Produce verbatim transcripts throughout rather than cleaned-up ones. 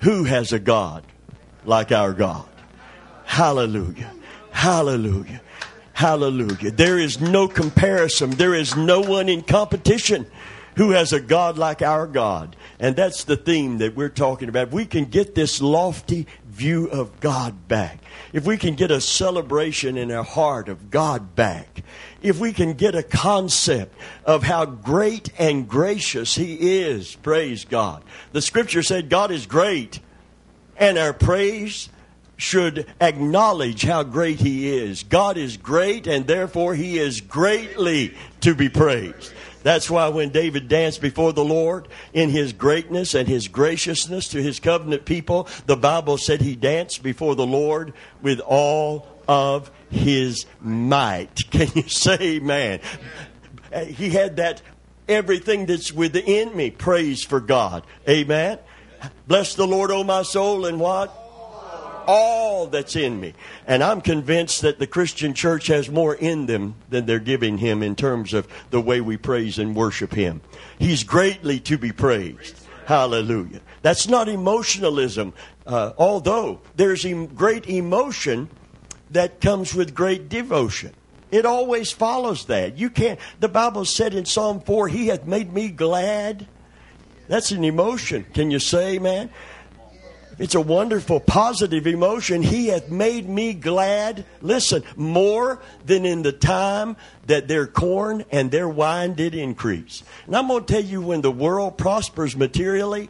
Who has a God like our God? Hallelujah. Hallelujah. Hallelujah. There is no comparison. There is no one in competition who has a God like our God. And that's the theme that we're talking about. If we can get this lofty view of God back, if we can get a celebration in our heart of God back, if we can get a concept of how great and gracious He is, praise God. The Scripture said God is great, and our praise should acknowledge how great He is. God is great, and therefore He is greatly to be praised. That's why when David danced before the Lord in His greatness and His graciousness to His covenant people, the Bible said he danced before the Lord with all of his might. Can you say amen? He had that everything that's within me, praise for God. Amen. Bless the Lord, O my soul, and what? All that's in me. And I'm convinced that the Christian church has more in them than they're giving Him in terms of the way we praise and worship Him. He's greatly to be praised. Hallelujah. That's not emotionalism, uh, although there's em- great emotion that comes with great devotion. It always follows that. You can't. The Bible said in Psalm four, He hath made me glad. That's an emotion. Can you say, man? It's a wonderful, positive emotion. He hath made me glad. Listen, more than in the time that their corn and their wine did increase. And I'm going to tell you, when the world prospers materially,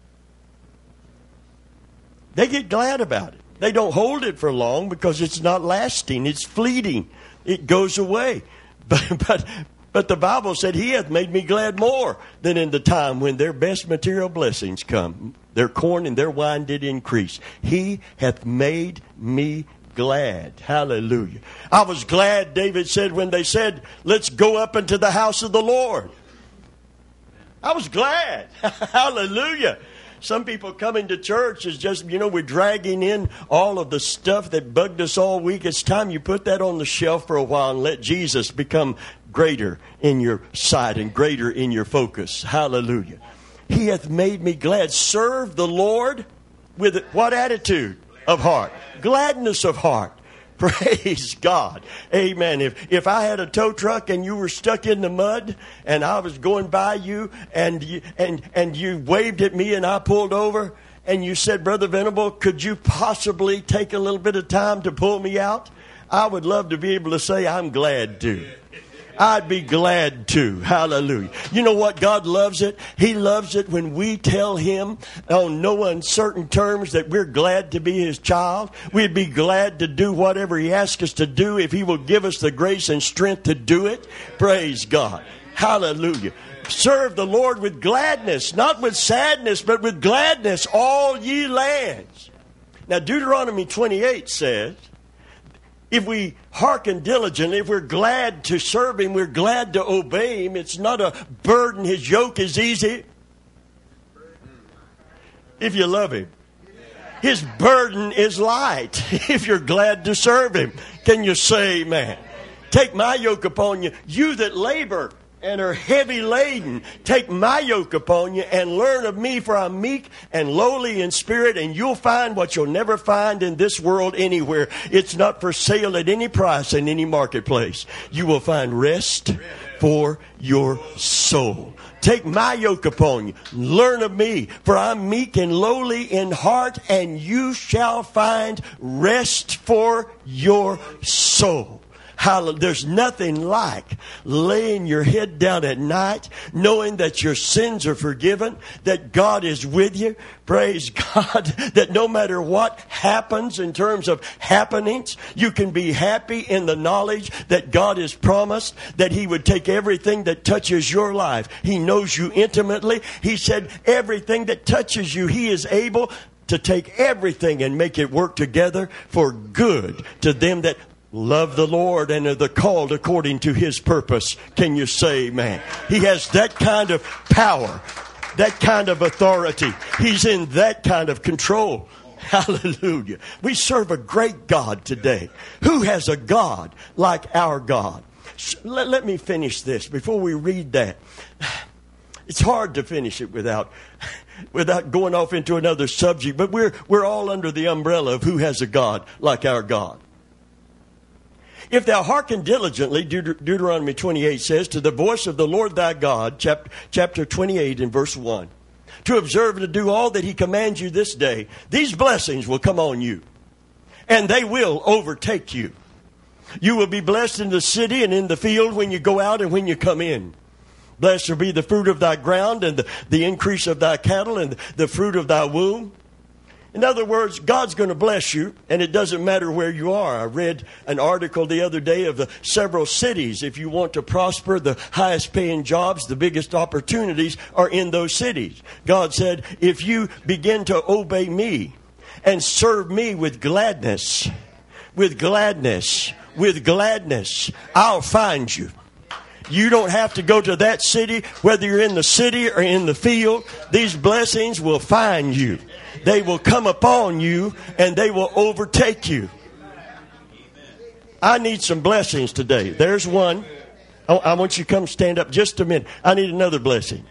they get glad about it. They don't hold it for long because it's not lasting. It's fleeting. It goes away. But, but, but the Bible said, He hath made me glad more than in the time when their best material blessings come. Their corn and their wine did increase. He hath made me glad. Hallelujah. I was glad, David said, when they said, let's go up into the house of the Lord. I was glad. Hallelujah. Some people coming to church is just, you know, we're dragging in all of the stuff that bugged us all week. It's time you put that on the shelf for a while and let Jesus become greater in your sight and greater in your focus. Hallelujah. He hath made me glad. Serve the Lord with what attitude of heart? Gladness of heart. Praise God. Amen. If if I had a tow truck and you were stuck in the mud and I was going by you and you, and, and you waved at me and I pulled over and you said, Brother Venable, could you possibly take a little bit of time to pull me out? I would love to be able to say, I'm glad to. I'd be glad to. Hallelujah. You know what? God loves it. He loves it when we tell Him on no uncertain terms that we're glad to be His child. We'd be glad to do whatever He asks us to do if He will give us the grace and strength to do it. Praise God. Hallelujah. Serve the Lord with gladness, not with sadness, but with gladness, all ye lands. Now, Deuteronomy twenty-eight says, if we hearken diligently, if we're glad to serve Him, we're glad to obey Him. It's not a burden. His yoke is easy. If you love Him. His burden is light. If you're glad to serve Him. Can you say amen? Take my yoke upon you, you that labor and are heavy laden. Take my yoke upon you and learn of me, for I'm meek and lowly in spirit, and you'll find what you'll never find in this world anywhere. It's not for sale at any price in any marketplace. You will find rest for your soul. Take my yoke upon you. Learn of me, for I'm meek and lowly in heart, and you shall find rest for your soul. Hallelujah. There's nothing like laying your head down at night, knowing that your sins are forgiven, that God is with you. Praise God, that no matter what happens in terms of happenings, you can be happy in the knowledge that God has promised that He would take everything that touches your life. He knows you intimately. He said everything that touches you, He is able to take everything and make it work together for good to them that love the Lord and are the called according to His purpose. Can you say amen? He has that kind of power, that kind of authority. He's in that kind of control. Hallelujah. We serve a great God today. Who has a God like our God? Let, let me finish this before we read that. It's hard to finish it without without going off into another subject, but we're we're all under the umbrella of who has a God like our God. If thou hearken diligently, Deut- Deuteronomy twenty-eight says, to the voice of the Lord thy God, chapter, chapter twenty-eight and verse one, to observe and to do all that he commands you this day, these blessings will come on you, and they will overtake you. You will be blessed in the city and in the field when you go out and when you come in. Blessed shall be the fruit of thy ground and the, the increase of thy cattle and the fruit of thy womb. In other words, God's going to bless you, and it doesn't matter where you are. I read an article the other day of the several cities. If you want to prosper, the highest paying jobs, the biggest opportunities are in those cities. God said, if you begin to obey me and serve me with gladness, with gladness, with gladness, I'll find you. You don't have to go to that city, whether you're in the city or in the field. These blessings will find you. They will come upon you and they will overtake you. I need some blessings today. There's one. I, I want you to come stand up just a minute. I need another blessing.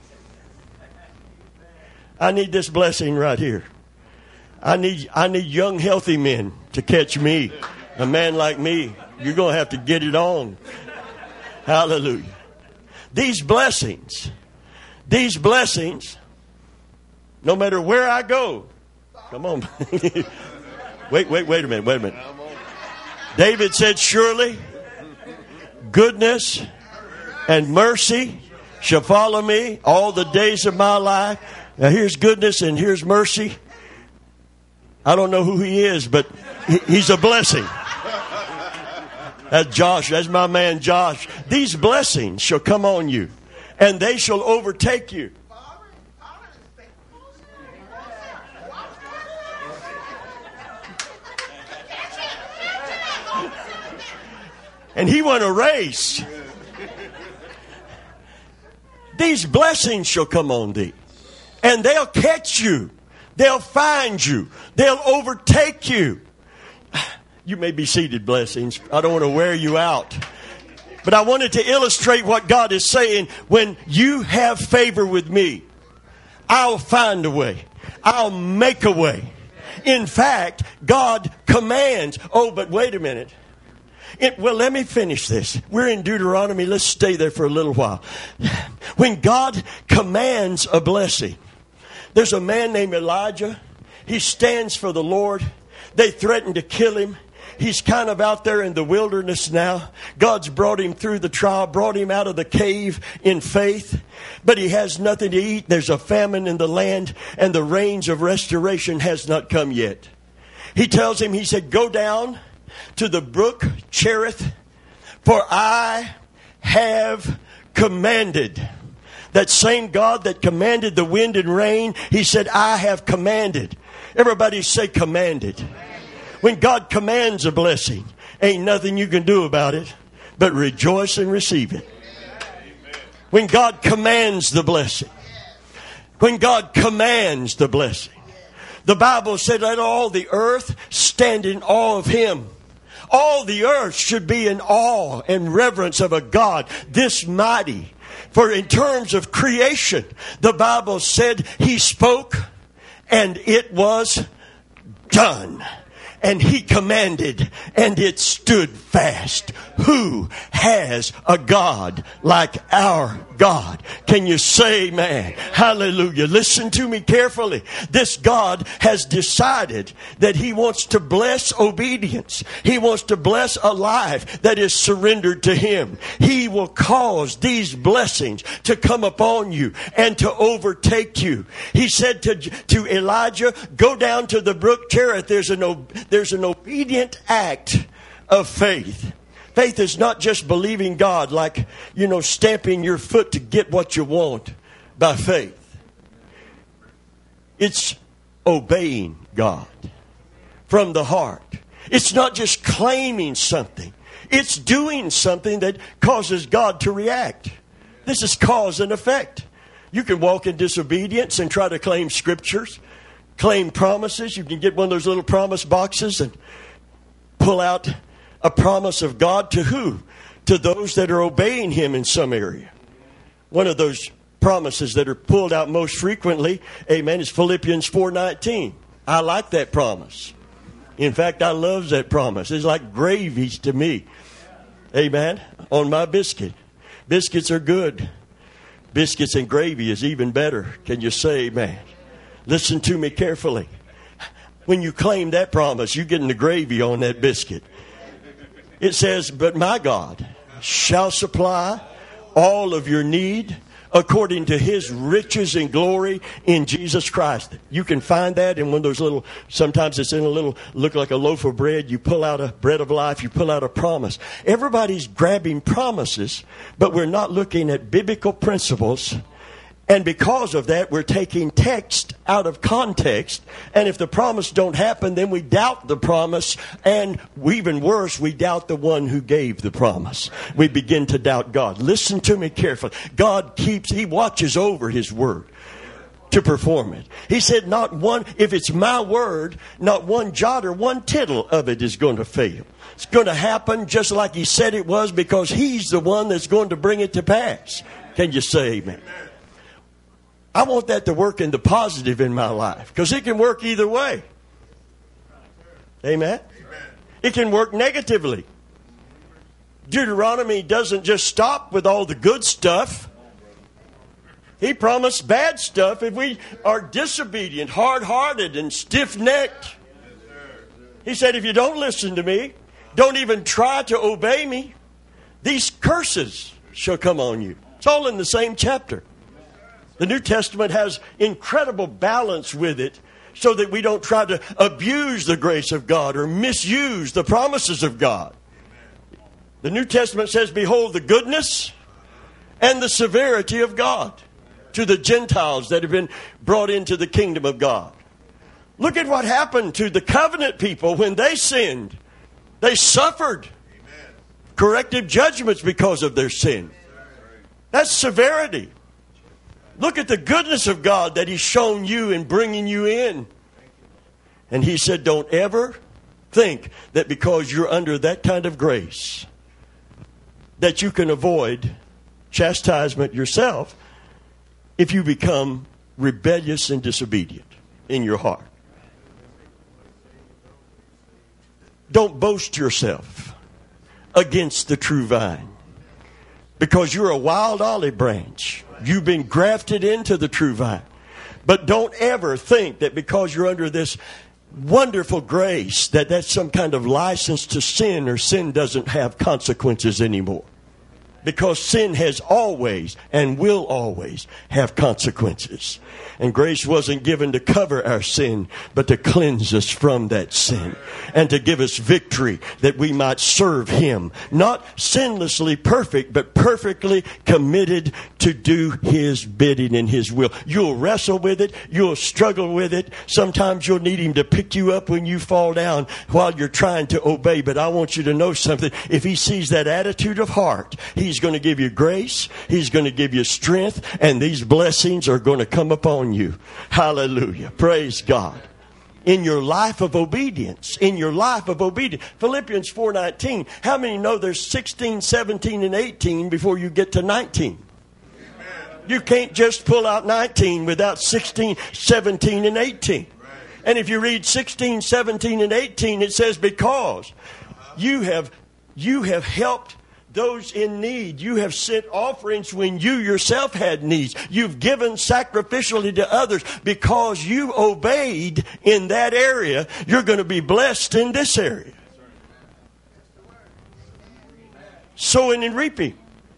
I need this blessing right here. I need, I need young, healthy men to catch me. A man like me, you're going to have to get it on. Hallelujah. These blessings, these blessings, no matter where I go, come on. wait, wait, wait a minute, wait a minute. David said, surely goodness and mercy shall follow me all the days of my life. Now here's goodness and here's mercy. I don't know who he is, but he's a blessing. That's Josh. That's my man Josh. These blessings shall come on you, and they shall overtake you. And he won a race. These blessings shall come on thee, and they'll catch you. They'll find you. They'll overtake you. You may be seated, blessings. I don't want to wear you out. But I wanted to illustrate what God is saying. When you have favor with me, I'll find a way. I'll make a way. In fact, God commands. Oh, but wait a minute. It, well, let me finish this. We're in Deuteronomy. Let's stay there for a little while. When God commands a blessing, there's a man named Elijah. He stands for the Lord. They threatened to kill him. He's kind of out there in the wilderness now. God's brought him through the trial, brought him out of the cave in faith. But he has nothing to eat. There's a famine in the land, and the rains of restoration has not come yet. He tells him, he said, go down to the brook Cherith, for I have commanded. That same God that commanded the wind and rain, he said, I have commanded. Everybody say commanded. When God commands a blessing, ain't nothing you can do about it but rejoice and receive it. When God commands the blessing, when God commands the blessing, the Bible said, let all the earth stand in awe of him. All the earth should be in awe and reverence of a God this mighty. For in terms of creation, the Bible said he spoke and it was done. And he commanded, and it stood fast. Who has a God like our God? Can you say, man? Hallelujah. Listen to me carefully. This God has decided that he wants to bless obedience. He wants to bless a life that is surrendered to him. He will cause these blessings to come upon you and to overtake you. He said to, to Elijah, go down to the brook Cherith. There's an, there's an obedient act of faith. Faith is not just believing God, like, you know, stamping your foot to get what you want by faith. It's obeying God from the heart. It's not just claiming something. It's doing something that causes God to react. This is cause and effect. You can walk in disobedience and try to claim scriptures, claim promises. You can get one of those little promise boxes and pull out a promise of God to who? To those that are obeying him in some area. One of those promises that are pulled out most frequently, amen, is Philippians four nineteen. I like that promise. In fact, I love that promise. It's like gravies to me. Amen. On my biscuit. Biscuits are good. Biscuits and gravy is even better. Can you say amen? Listen to me carefully. When you claim that promise, you're getting the gravy on that biscuit. It says, but my God shall supply all of your need according to his riches and glory in Jesus Christ. You can find that in one of those little, sometimes it's in a little, look like a loaf of bread. You pull out a bread of life, you pull out a promise. Everybody's grabbing promises, but we're not looking at biblical principles. And because of that, we're taking text out of context. And if the promise don't happen, then we doubt the promise. And even worse, we doubt the one who gave the promise. We begin to doubt God. Listen to me carefully. God keeps, he watches over his word to perform it. He said not one, if it's my word, not one jot or one tittle of it is going to fail. It's going to happen just like he said it was, because he's the one that's going to bring it to pass. Can you say amen? I want that to work in the positive in my life, because it can work either way. Amen? Amen. It can work negatively. Deuteronomy doesn't just stop with all the good stuff. He promised bad stuff if we are disobedient, hard-hearted, and stiff-necked. He said, if you don't listen to me, don't even try to obey me, these curses shall come on you. It's all in the same chapter. The New Testament has incredible balance with it, so that we don't try to abuse the grace of God or misuse the promises of God. The New Testament says, behold the goodness and the severity of God to the Gentiles that have been brought into the kingdom of God. Look at what happened to the covenant people when they sinned. They suffered corrective judgments because of their sin. That's severity. Look at the goodness of God that he's shown you in bringing you in. And he said, don't ever think that because you're under that kind of grace that you can avoid chastisement yourself if you become rebellious and disobedient in your heart. Don't boast yourself against the true vine, because you're a wild olive branch. You've been grafted into the true vine. But don't ever think that because you're under this wonderful grace that that's some kind of license to sin, or sin doesn't have consequences anymore. Because sin has always and will always have consequences. And grace wasn't given to cover our sin, but to cleanse us from that sin. And to give us victory that we might serve him. Not sinlessly perfect, but perfectly committed to do his bidding and his will. You'll wrestle with it. You'll struggle with it. Sometimes you'll need him to pick you up when you fall down while you're trying to obey. But I want you to know something. If he sees that attitude of heart, he's going to give you grace. He's going to give you strength. And these blessings are going to come upon you. Hallelujah. Praise God. In your life of obedience. In your life of obedience. Philippians four nineteen. How many know there's sixteen, seventeen, and eighteen before you get to nineteen? Amen. You can't just pull out nineteen without sixteen, seventeen, and eighteen. Right. And if you read sixteen, seventeen, and eighteen, it says, because you have, you have helped those in need. You have sent offerings when you yourself had needs. You've given sacrificially to others. Because you obeyed in that area, you're going to be blessed in this area. Sowing and reaping.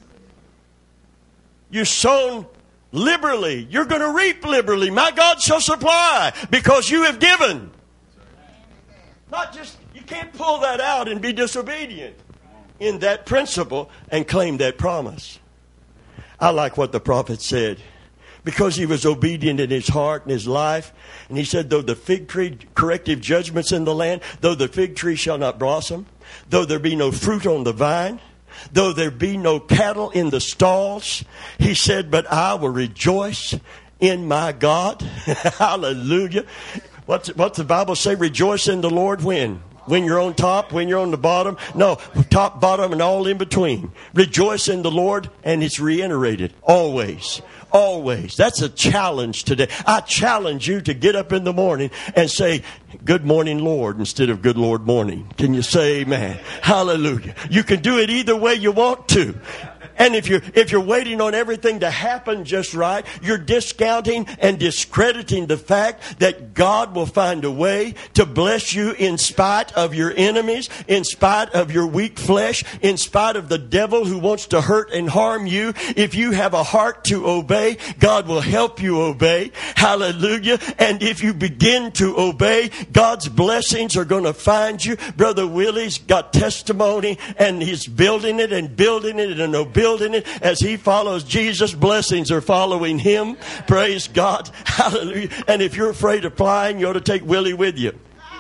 You've sown liberally. You're going to reap liberally. My God shall supply, because you have given. Not just, you can't pull that out and be disobedient in that principle and claim that promise. I like what the prophet said, because he was obedient in his heart and his life. And he said, though the fig tree, corrective judgments in the land, though the fig tree shall not blossom, though there be no fruit on the vine, though there be no cattle in the stalls, he said, but I will rejoice in my God. Hallelujah. What's, what's the Bible say? Rejoice in the Lord when? When you're on top, when you're on the bottom. No, top, bottom, and all in between. Rejoice in the Lord, and it's reiterated. Always. Always. That's a challenge today. I challenge you to get up in the morning and say, good morning, Lord, instead of good Lord morning. Can you say amen? Hallelujah. You can do it either way you want to. And if you're, if you're waiting on everything to happen just right, you're discounting and discrediting the fact that God will find a way to bless you in spite of your enemies, in spite of your weak flesh, in spite of the devil who wants to hurt and harm you. If you have a heart to obey, God will help you obey. Hallelujah. And if you begin to obey, God's blessings are going to find you. Brother Willie's got testimony, and he's building it and building it and obeying. Building it as he follows Jesus. Blessings are following him. Praise God. Hallelujah. And if you're afraid of flying, you ought to take Willie with you,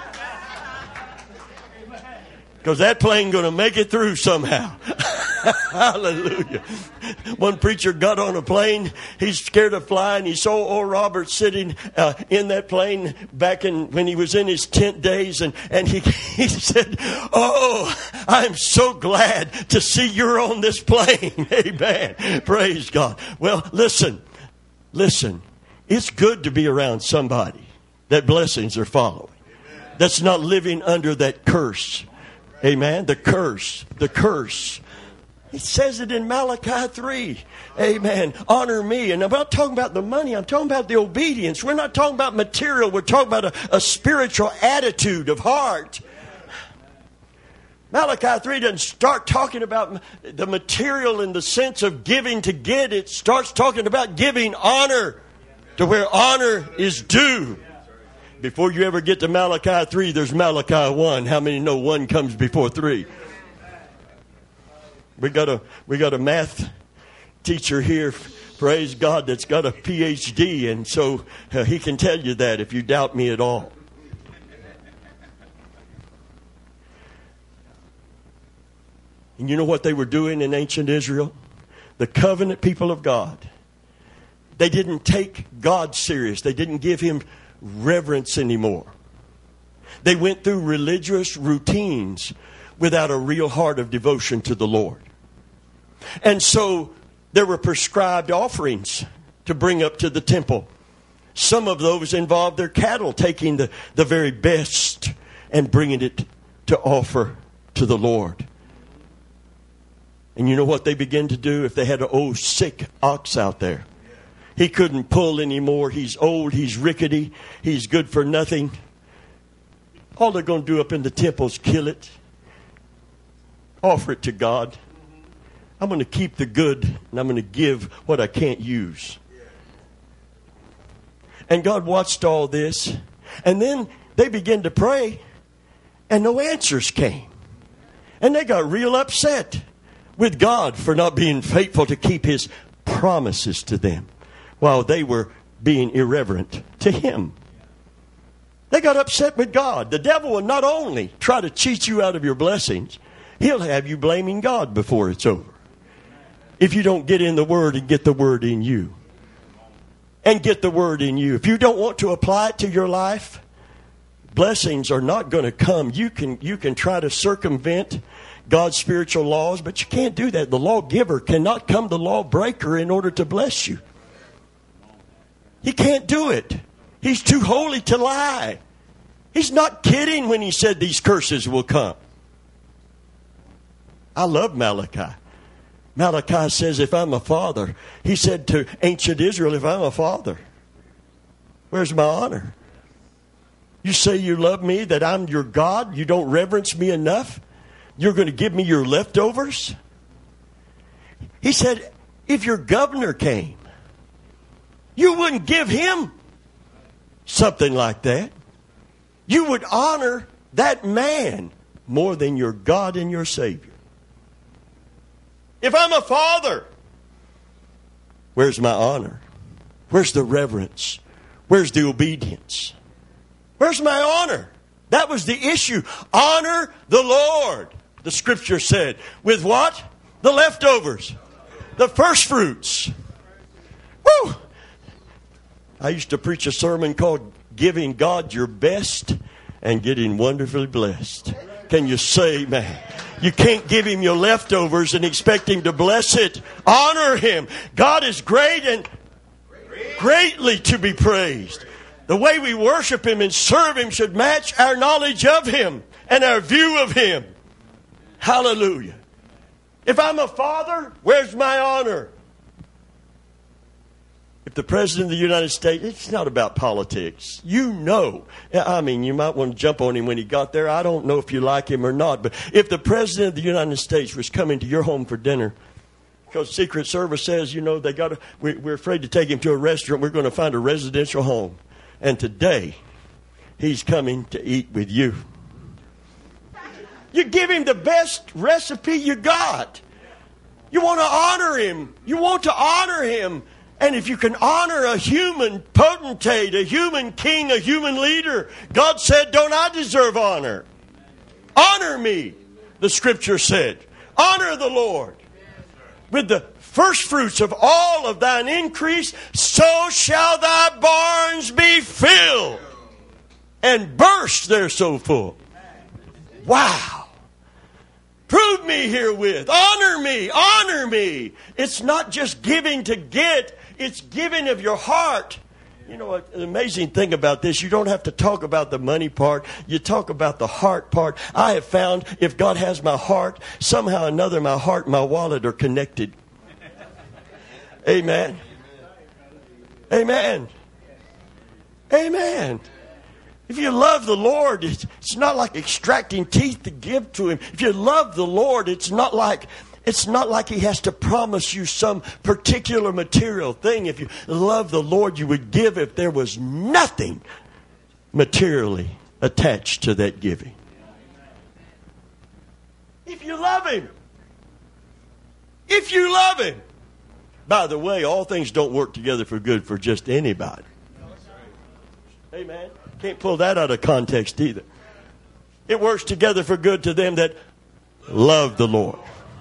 because that plane going to make it through somehow. Hallelujah. One preacher got on a plane. He's scared of flying. He saw old Robert sitting uh, in that plane back in when he was in his tent days. And, and he, he said, oh, I'm so glad to see you're on this plane. Amen. Praise God. Well, listen, listen. It's good to be around somebody that blessings are following, that's not living under that curse. Amen. The curse, the curse. It says it in Malachi three. Amen. Honor me. And I'm not talking about the money. I'm talking about the obedience. We're not talking about material. We're talking about a, a spiritual attitude of heart. Malachi three doesn't start talking about the material in the sense of giving to get. It starts talking about giving honor to where honor is due. Before you ever get to Malachi three, there's Malachi one. How many know one comes before three? We got a we got a math teacher here, praise God, that's got a P H D, and so uh, he can tell you that if you doubt me at all. And you know what they were doing in ancient Israel? The covenant people of God. They didn't take God serious. They didn't give him reverence anymore. They went through religious routines without a real heart of devotion to the Lord. And so there were prescribed offerings to bring up to the temple. Some of those involved their cattle, taking the, the very best and bringing it to offer to the Lord. And you know what they began to do if they had an old sick ox out there? He couldn't pull anymore. He's old. He's rickety. He's good for nothing. All they're going to do up in the temple is kill it. Offer it to God. I'm going to keep the good, and I'm going to give what I can't use. And God watched all this. And then they began to pray, and no answers came. And they got real upset with God for not being faithful to keep his promises to them, while they were being irreverent to him. They got upset with God. The devil will not only try to cheat you out of your blessings, he'll have you blaming God before it's over. If you don't get in the Word and get the Word in you. And get the Word in you. If you don't want to apply it to your life, blessings are not going to come. You can, you can try to circumvent God's spiritual laws, but you can't do that. The lawgiver cannot come the lawbreaker in order to bless you. He can't do it. He's too holy to lie. He's not kidding when he said these curses will come. I love Malachi. Malachi says, if I'm a father, he said to ancient Israel, if I'm a father, where's my honor? You say you love me, that I'm your God, you don't reverence me enough? You're going to give me your leftovers? He said, if your governor came, you wouldn't give him something like that. You would honor that man more than your God and your Savior. If I'm a father, where's my honor? Where's the reverence? Where's the obedience? Where's my honor? That was the issue. Honor the Lord, the scripture said. With what? The leftovers. The first fruits. Woo! I used to preach a sermon called Giving God Your Best. and getting wonderfully blessed. Can you say amen? You can't give him your leftovers and expect him to bless it. Honor him. God is great and greatly to be praised. The way we worship him and serve him should match our knowledge of him and our view of him. Hallelujah. If I'm a father, where's my honor? If the President of the United States, it's not about politics. You know. I mean, you might want to jump on him when he got there. I don't know if you like him or not. But if the President of the United States was coming to your home for dinner, because Secret Service says, you know, they got to, we, we're afraid to take him to a restaurant. We're going to find a residential home. And today, he's coming to eat with you. You give him the best recipe you got. You want to honor him. You want to honor him. And if you can honor a human potentate, a human king, a human leader, God said, don't I deserve honor? Honor me, the scripture said. Honor the Lord. With the first fruits of all of thine increase, so shall thy barns be filled and burst there so full. Wow. Prove me herewith. Honor me. Honor me. It's not just giving to get. It's giving of your heart. You know, an amazing thing about this, you don't have to talk about the money part. You talk about the heart part. I have found if God has my heart, somehow or another my heart and my wallet are connected. Amen. Amen. Amen. If you love the Lord, it's, it's not like extracting teeth to give to him. If you love the Lord, it's not like it's not like he has to promise you some particular material thing. If you love the Lord, you would give if there was nothing materially attached to that giving. If you love him. If you love him. By the way, all things don't work together for good for just anybody. Amen. Can't pull that out of context either. It works together for good to them that love the Lord.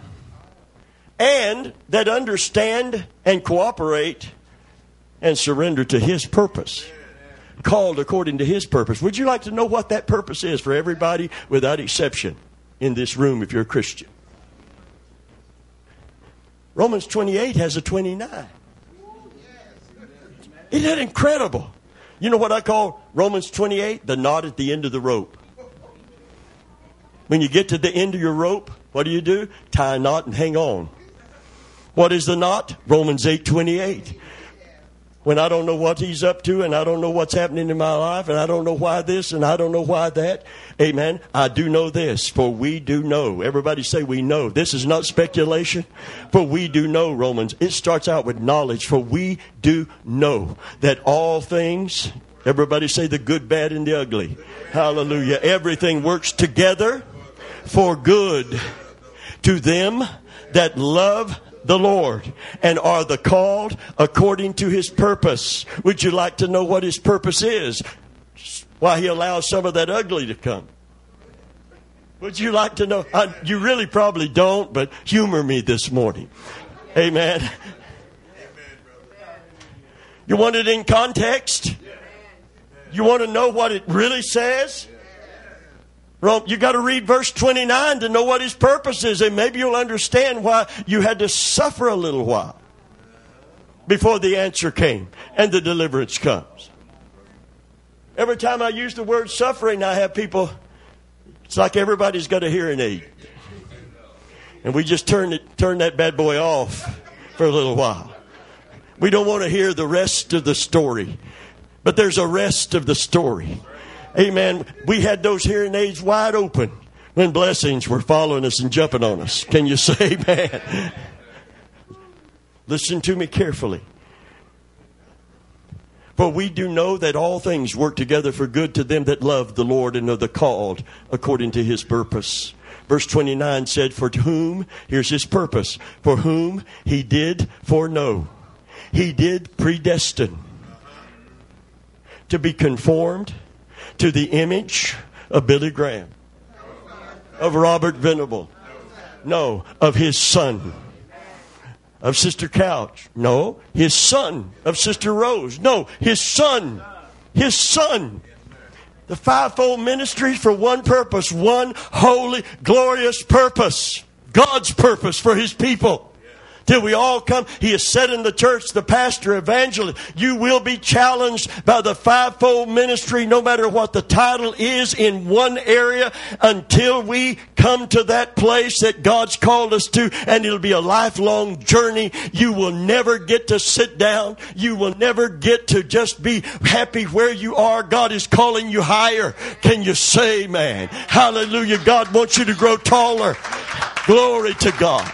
And that understand and cooperate and surrender to his purpose. Called according to his purpose. Would you like to know what that purpose is for everybody without exception in this room if you're a Christian? Romans twenty-eight has a twenty-nine. Isn't that incredible? You know what I call Romans twenty-eight? The knot at the end of the rope. When you get to the end of your rope, what do you do? Tie a knot and hang on. What is the knot? Romans eight twenty-eight. When I don't know what he's up to and I don't know what's happening in my life and I don't know why this and I don't know why that. Amen. I do know this, for we do know. Everybody say we know. This is not speculation, for we do know, Romans. It starts out with knowledge, for we do know that all things, everybody say the good, bad, and the ugly. Hallelujah. Everything works together for good to them that love the Lord and are the called according to his purpose. Would you like to know what his purpose is? Why he allows some of that ugly to come? Would you like to know? I, you really probably don't, but humor me this morning. Amen. You want it in context? You want to know what it really says? You got to read verse twenty-nine to know what his purpose is, and maybe you'll understand why you had to suffer a little while before the answer came and the deliverance comes. Every time I use the word suffering, I have people, it's like everybody's got a hearing aid. And we just turn it, turn that bad boy off for a little while. We don't want to hear the rest of the story, but there's a rest of the story. Amen. We had those hearing aids wide open when blessings were following us and jumping on us. Can you say amen? Listen to me carefully. For we do know that all things work together for good to them that love the Lord and are the called according to his purpose. Verse twenty-nine said, for to whom, here's his purpose, for whom he did foreknow. He did predestine to be conformed to the image of Billy Graham, of Robert Venable, no, of his son, of Sister Couch, no, his son, of Sister Rose, no, his son, his son. The fivefold ministry for one purpose, one holy, glorious purpose. God's purpose for His people. Till we all come. He has said in the church, the pastor, evangelist, you will be challenged by the fivefold ministry, no matter what the title is in one area, until we come to that place that God's called us to. And it'll be a lifelong journey. You will never get to sit down. You will never get to just be happy where you are. God is calling you higher. Can you say, man? Hallelujah. God wants you to grow taller. Glory to God.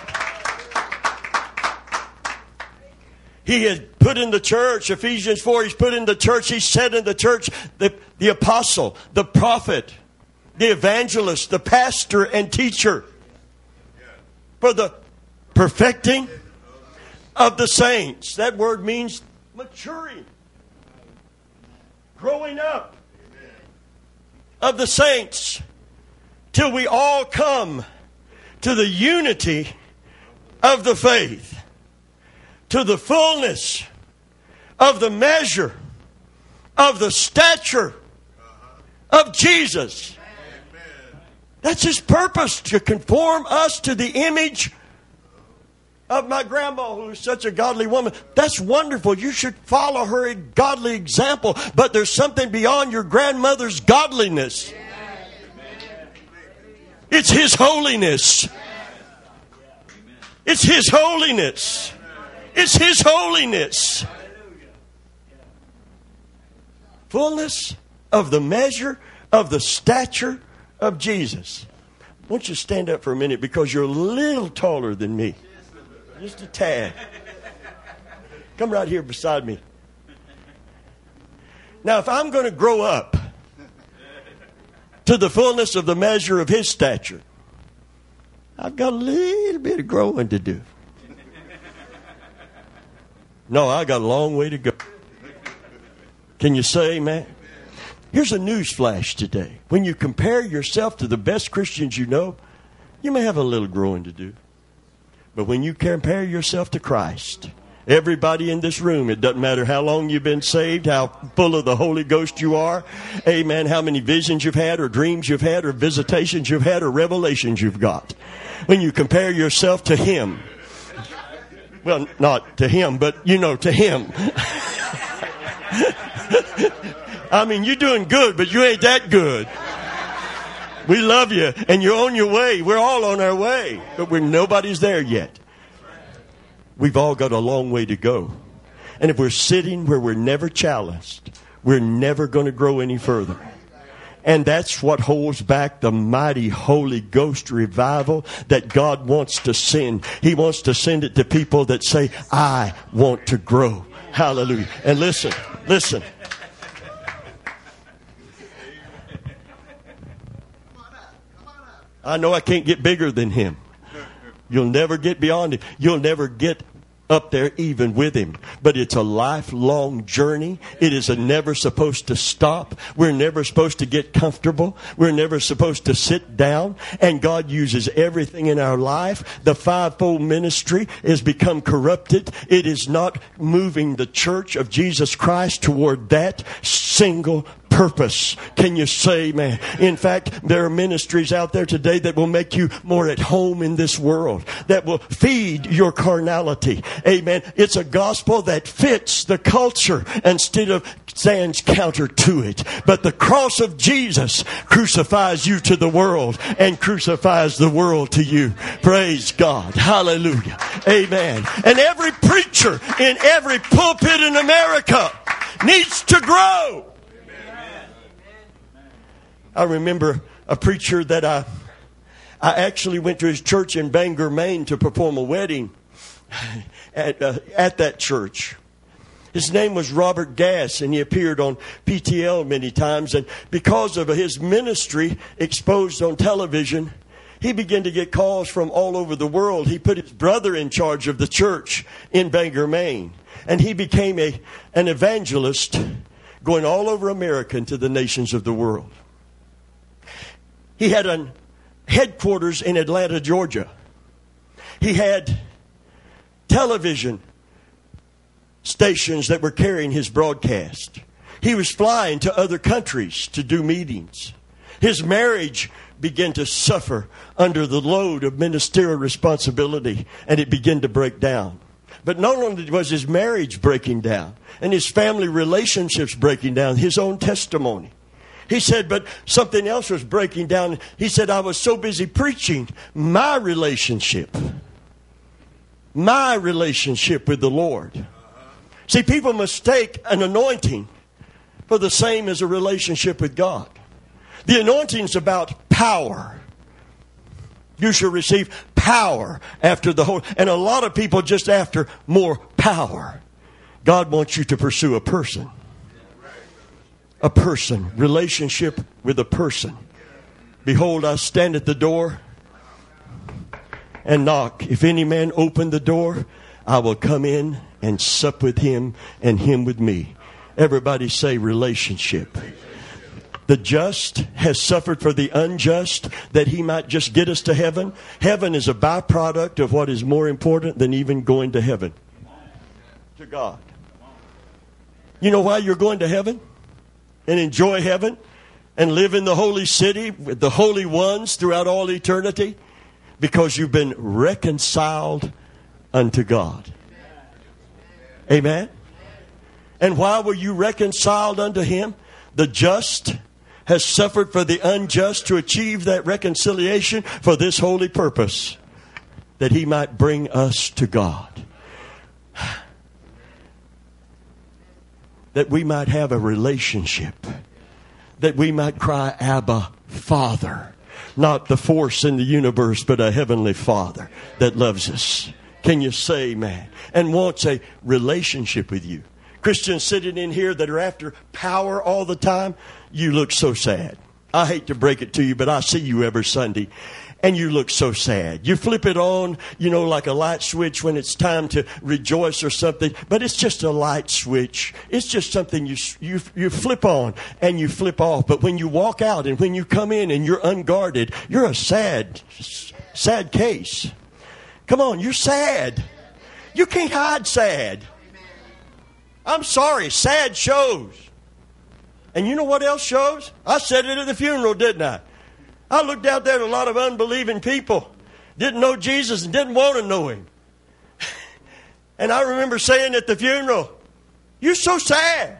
He has put in the church, Ephesians four, He's put in the church, He said in the church, the, the apostle, the prophet, the evangelist, the pastor and teacher, for the perfecting of the saints. That word means maturing, growing up of the saints, till we all come to the unity of the faith, to the fullness of the measure of the stature of Jesus. That's His purpose, to conform us to the image of my grandma, who is such a godly woman. That's wonderful. You should follow her godly example. But there's something beyond your grandmother's godliness. It's His holiness. It's His holiness. It's His holiness. Fullness of the measure of the stature of Jesus. I want you to stand up for a minute, because you're a little taller than me. Just a tad. Come right here beside me. Now, if I'm going to grow up to the fullness of the measure of His stature, I've got a little bit of growing to do. No, I got a long way to go. Can you say amen? Here's a news flash today. When you compare yourself to the best Christians you know, you may have a little growing to do. But when you compare yourself to Christ, everybody in this room, it doesn't matter how long you've been saved, how full of the Holy Ghost you are, amen, how many visions you've had or dreams you've had or visitations you've had or revelations you've got. When you compare yourself to Him, well, not to Him, but, you know, to Him. I mean, you're doing good, but you ain't that good. We love you, and you're on your way. We're all on our way, but we're nobody's there yet. We've all got a long way to go. And if we're sitting where we're never challenged, we're never going to grow any further. And that's what holds back the mighty Holy Ghost revival that God wants to send. He wants to send it to people that say, I want to grow. Hallelujah. And listen, listen. I know I can't get bigger than Him. You'll never get beyond Him. You'll never get up there even with Him. But it's a lifelong journey. It is a never supposed to stop. We're never supposed to get comfortable. We're never supposed to sit down. And God uses everything in our life. The fivefold ministry has become corrupted. It is not moving the church of Jesus Christ toward that single purpose. Can you say, man? In fact, there are ministries out there today that will make you more at home in this world, that will feed your carnality. Amen. It's a gospel that fits the culture instead of stands counter to it. But the cross of Jesus crucifies you to the world and crucifies the world to you. Praise God. Hallelujah. Amen. And every preacher in every pulpit in America needs to grow. I remember a preacher that I I actually went to his church in Bangor, Maine to perform a wedding at, uh, at that church. His name was Robert Gass, and he appeared on P T L many times. And because of his ministry exposed on television, he began to get calls from all over the world. He put his brother in charge of the church in Bangor, Maine. And he became a an evangelist going all over America into the nations of the world. He had a headquarters in Atlanta, Georgia. He had television stations that were carrying his broadcast. He was flying to other countries to do meetings. His marriage began to suffer under the load of ministerial responsibility, and it began to break down. But not only was his marriage breaking down and his family relationships breaking down, his own testimony. He said, but something else was breaking down. He said, I was so busy preaching my relationship, my relationship with the Lord. See, people mistake an anointing for the same as a relationship with God. The anointing is about power. You shall receive power after the whole. And a lot of people just after more power. God wants you to pursue a person. A person. Relationship with a person. Behold, I stand at the door and knock. If any man open the door, I will come in and sup with him and him with me. Everybody say relationship. The just has suffered for the unjust that he might just get us to heaven. Heaven is a byproduct of what is more important than even going to heaven. To God. You know why you're going to heaven? And enjoy heaven? And live in the holy city with the holy ones throughout all eternity? Because you've been reconciled unto God. Amen? And why were you reconciled unto him? The just has suffered for the unjust to achieve that reconciliation for this holy purpose, that he might bring us to God. That we might have a relationship. That we might cry, Abba, Father. Not the force in the universe, but a heavenly Father that loves us. Can you say amen? And wants a relationship with you. Christians sitting in here that are after power all the time, you look so sad. I hate to break it to you, but I see you every Sunday, and you look so sad. You flip it on, you know, like a light switch when it's time to rejoice or something, but it's just a light switch. It's just something you you you flip on and you flip off. But when you walk out and when you come in and you're unguarded, you're a sad, sad case. Come on, you're sad. You can't hide sad. I'm sorry, sad shows. And you know what else shows? I said it at the funeral, didn't I? I looked out there at a lot of unbelieving people. Didn't know Jesus and didn't want to know him. And I remember saying at the funeral, you're so sad.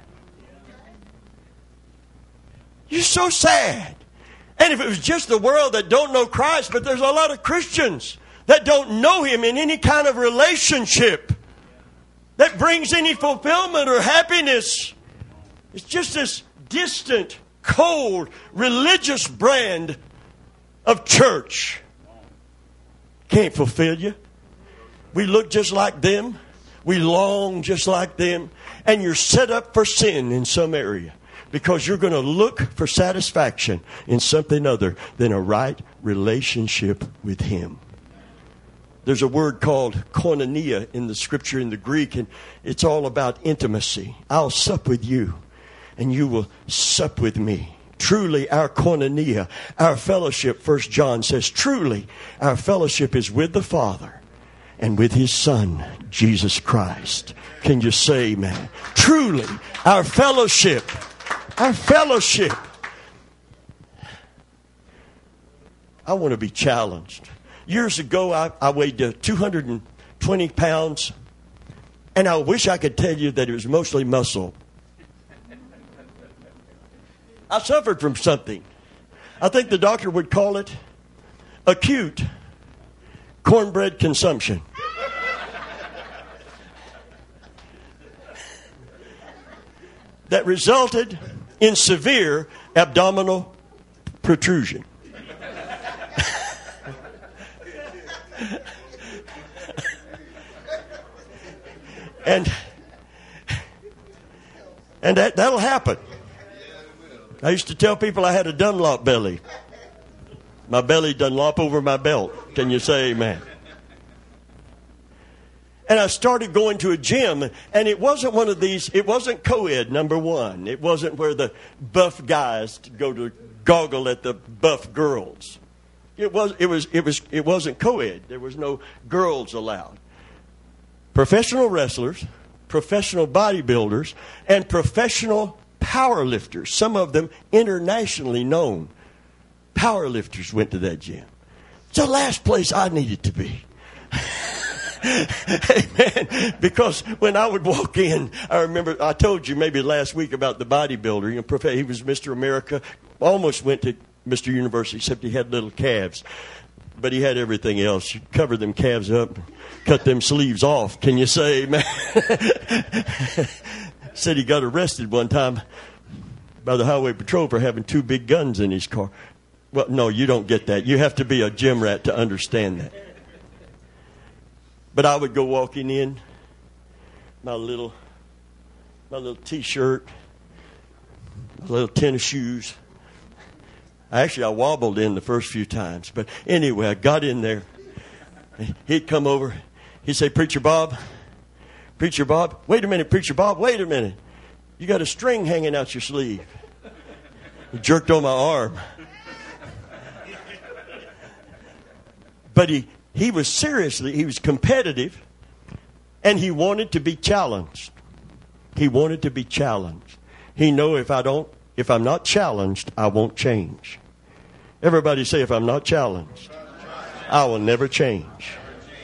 You're so sad. And if it was just the world that don't know Christ, but there's a lot of Christians that don't know him in any kind of relationship that brings any fulfillment or happiness. It's just this distant, cold, religious brand of church. Can't fulfill you. We look just like them. We long just like them. And you're set up for sin in some area. Because you're going to look for satisfaction in something other than a right relationship with him. There's a word called koinonia in the scripture in the Greek, and it's all about intimacy. I'll sup with you, and you will sup with me. Truly, our koinonia, our fellowship, First John says, truly, our fellowship is with the Father and with his Son, Jesus Christ. Can you say amen? Truly, our fellowship, our fellowship. I want to be challenged. Years ago, I, I weighed uh, two hundred twenty pounds, and I wish I could tell you that it was mostly muscle. I suffered from something. I think the doctor would call it acute cornbread consumption. That resulted in severe abdominal protrusion. And and that, that'll happen. I used to tell people I had a Dunlop belly. My belly Dunlop over my belt. Can you say amen? And I started going to a gym, and it wasn't one of these, it wasn't co-ed, number one. It wasn't where the buff guys go to goggle at the buff girls. It was it was it was it wasn't co-ed. There was no girls allowed. Professional wrestlers, professional bodybuilders, and professional power lifters, some of them internationally known power lifters, went to that gym. It's the last place I needed to be. Amen. Because when I would walk in, I remember I told you maybe last week about the bodybuilder. You know, he was Mister America. Almost went to Mister University, except he had little calves. But he had everything else. You cover them calves up, cut them sleeves off. Can you say, man? Said he got arrested one time by the highway patrol for having two big guns in his car. Well, no, you don't get that. You have to be a gym rat to understand that. But I would go walking in, my little, my little T-shirt, my little tennis shoes. Actually, I wobbled in the first few times. But anyway, I got in there. He'd come over. He'd say, Preacher Bob, Preacher Bob, wait a minute, Preacher Bob, wait a minute. You got a string hanging out your sleeve. He jerked on my arm. But he, he was seriously, he was competitive, and he wanted to be challenged. He wanted to be challenged. He knew if I don't, if I'm not challenged, I won't change. Everybody say, if I'm not challenged, I will never change.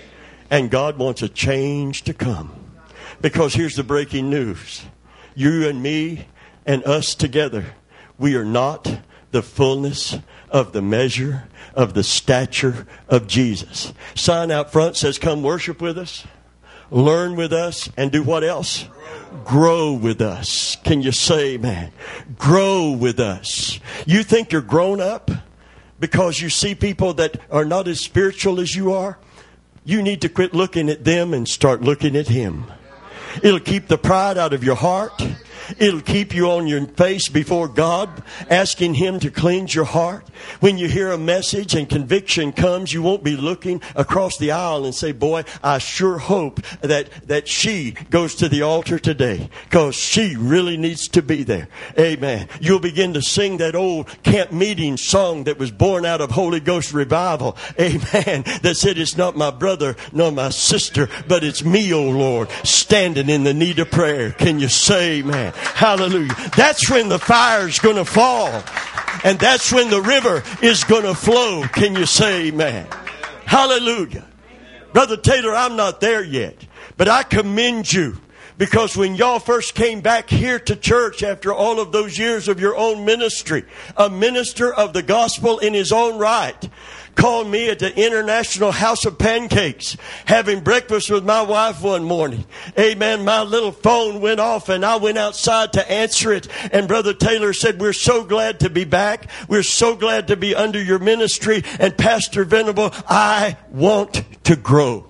And God wants a change to come. Because here's the breaking news. You and me and us together, we are not the fullness of the measure of the stature of Jesus. Sign out front says, come worship with us, learn with us, and do what else? Grow with us. Can you say, man? Grow with us. You think you're grown up because you see people that are not as spiritual as you are? You need to quit looking at them and start looking at Him. It'll keep the pride out of your heart. It'll keep you on your face before God, asking Him to cleanse your heart. When you hear a message and conviction comes, you won't be looking across the aisle and say, boy, I sure hope that, that she goes to the altar today, because she really needs to be there. Amen. You'll begin to sing that old camp meeting song that was born out of Holy Ghost revival. Amen. That said, it's not my brother nor my sister, but it's me, O Lord, standing in the need of prayer. Can you say, man? Hallelujah. That's when the fire's going to fall. And that's when the river is going to flow. Can you say amen? Hallelujah. Brother Taylor, I'm not there yet. But I commend you. Because when y'all first came back here to church after all of those years of your own ministry, a minister of the gospel in his own right, called me at the International House of Pancakes, having breakfast with my wife one morning. Amen. My little phone went off and I went outside to answer it. And Brother Taylor said, we're so glad to be back. We're so glad to be under your ministry. And Pastor Venable, I want to grow.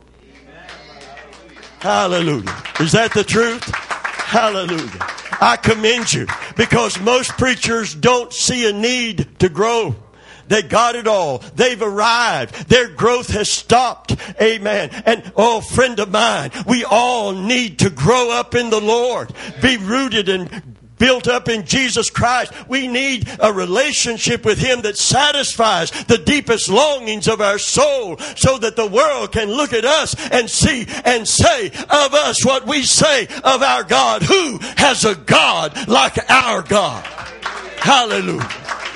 Hallelujah. Is that the truth? Hallelujah. I commend you, because most preachers don't see a need to grow. They got it all. They've arrived. Their growth has stopped. Amen. And, oh, friend of mine, we all need to grow up in the Lord. Be rooted and built up in Jesus Christ. We need a relationship with Him that satisfies the deepest longings of our soul, so that the world can look at us and see and say of us what we say of our God. Who has a God like our God? Hallelujah.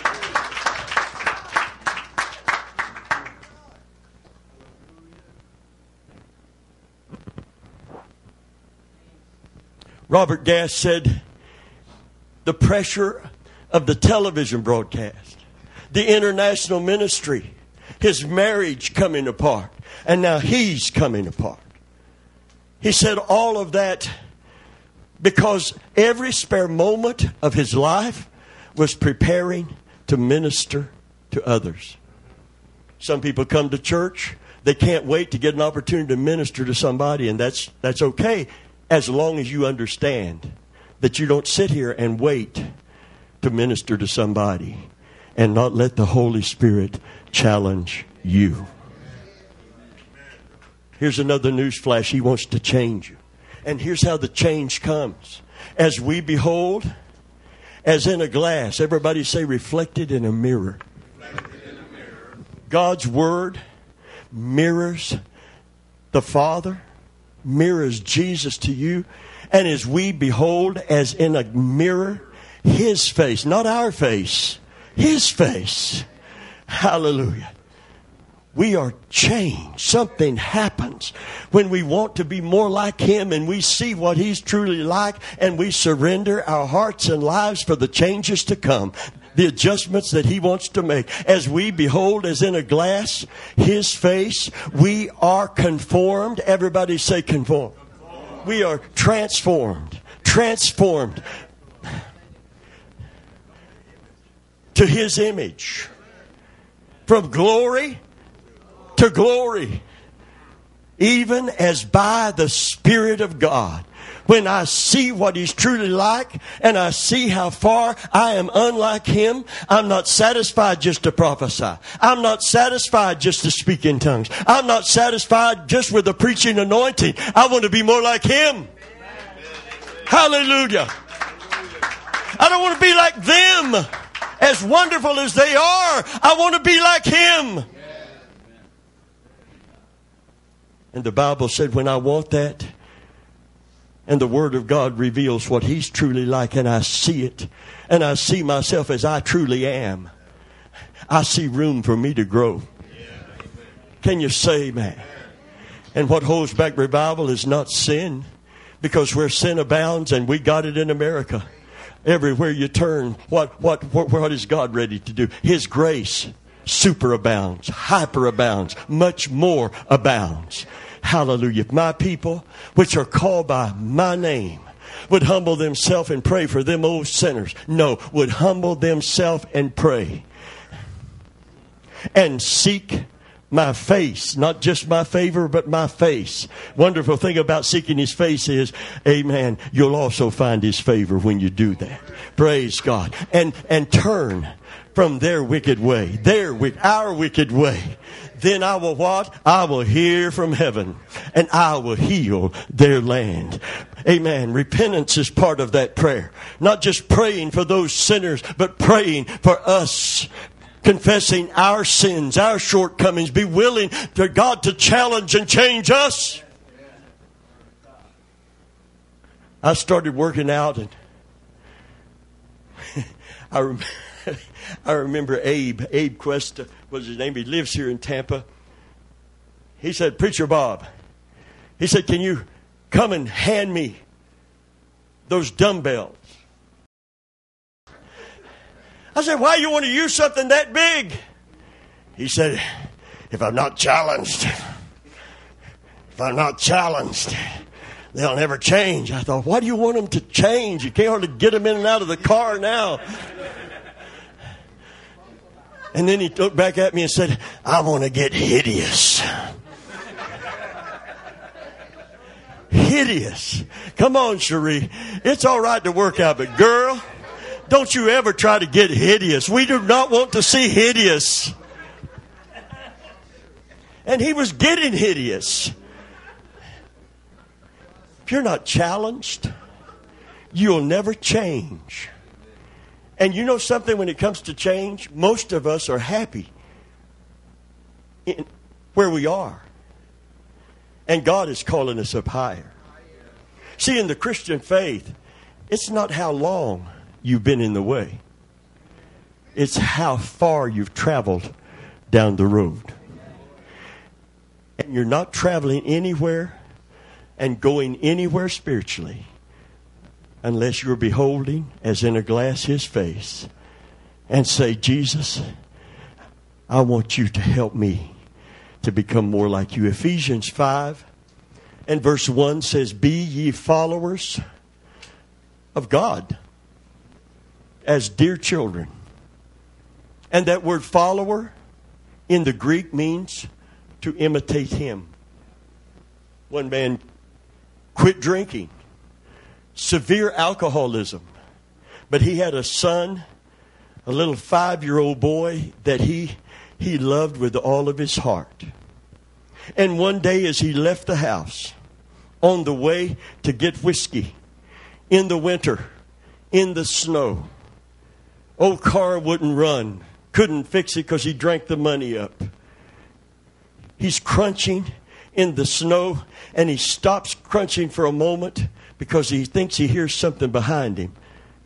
Robert Gass said, the pressure of the television broadcast, the international ministry, his marriage coming apart, and now he's coming apart. He said all of that because every spare moment of his life was preparing to minister to others. Some people come to church, they can't wait to get an opportunity to minister to somebody, and that's that's okay, as long as you understand that you don't sit here and wait to minister to somebody and not let the Holy Spirit challenge you. Here's another news flash. He wants to change you. And here's how the change comes. As we behold, as in a glass. Everybody say, reflected in a mirror. Reflected in a mirror. God's Word mirrors the Father, mirrors Jesus to you. And as we behold as in a mirror, His face, not our face. His face. Hallelujah. We are changed. Something happens when we want to be more like Him and we see what He's truly like and we surrender our hearts and lives for the changes to come. The adjustments that He wants to make. As we behold as in a glass His face, we are conformed. Everybody say conformed. Conformed. We are transformed. Transformed to His image. From glory to glory. Even as by the Spirit of God. When I see what He's truly like and I see how far I am unlike Him, I'm not satisfied just to prophesy. I'm not satisfied just to speak in tongues. I'm not satisfied just with the preaching anointing. I want to be more like Him. Hallelujah. I don't want to be like them. As wonderful as they are, I want to be like Him. And the Bible said when I want that, and the Word of God reveals what He's truly like, and I see it, and I see myself as I truly am, I see room for me to grow. Can you say amen? And what holds back revival is not sin, because where sin abounds, and we got it in America, everywhere you turn, what what what, what is God ready to do? His grace superabounds, hyperabounds, much more abounds. Hallelujah. If my people, which are called by my name, would humble themselves and pray for them old sinners. No, would humble themselves and pray. And seek my face. Not just my favor, but my face. Wonderful thing about seeking His face is, amen, you'll also find His favor when you do that. Praise God. And, and turn from their wicked way. Their, our wicked way. Then I will what? I will hear from heaven and I will heal their land. Amen. Repentance is part of that prayer. Not just praying for those sinners, but praying for us. Confessing our sins, our shortcomings. Be willing for God to challenge and change us. I started working out and I remember I remember Abe, Abe Cuesta was his name. He lives here in Tampa. He said, Preacher Bob, he said, can you come and hand me those dumbbells? I said, why you want to use something that big? He said, if I'm not challenged, if I'm not challenged, they'll never change. I thought, why do you want them to change? You can't hardly get them in and out of the car now. And then he looked back at me and said, I want to get hideous. Hideous. Come on, Cherie. It's all right to work out, but girl, don't you ever try to get hideous. We do not want to see hideous. And he was getting hideous. If you're not challenged, you'll never change. And you know something, when it comes to change, most of us are happy in where we are. And God is calling us up higher. See, in the Christian faith, it's not how long you've been in the way. It's how far you've traveled down the road. And you're not traveling anywhere and going anywhere spiritually unless you're beholding, as in a glass, His face, and say, Jesus, I want you to help me to become more like you. Ephesians five and verse one says, be ye followers of God as dear children. And that word follower in the Greek means to imitate Him. One man quit drinking. Severe alcoholism. But he had a son, a little five-year-old boy that he he loved with all of his heart. And one day as he left the house on the way to get whiskey in the winter, in the snow, old car wouldn't run. Couldn't fix it because he drank the money up. He's crunching in the snow and he stops crunching for a moment because he thinks he hears something behind him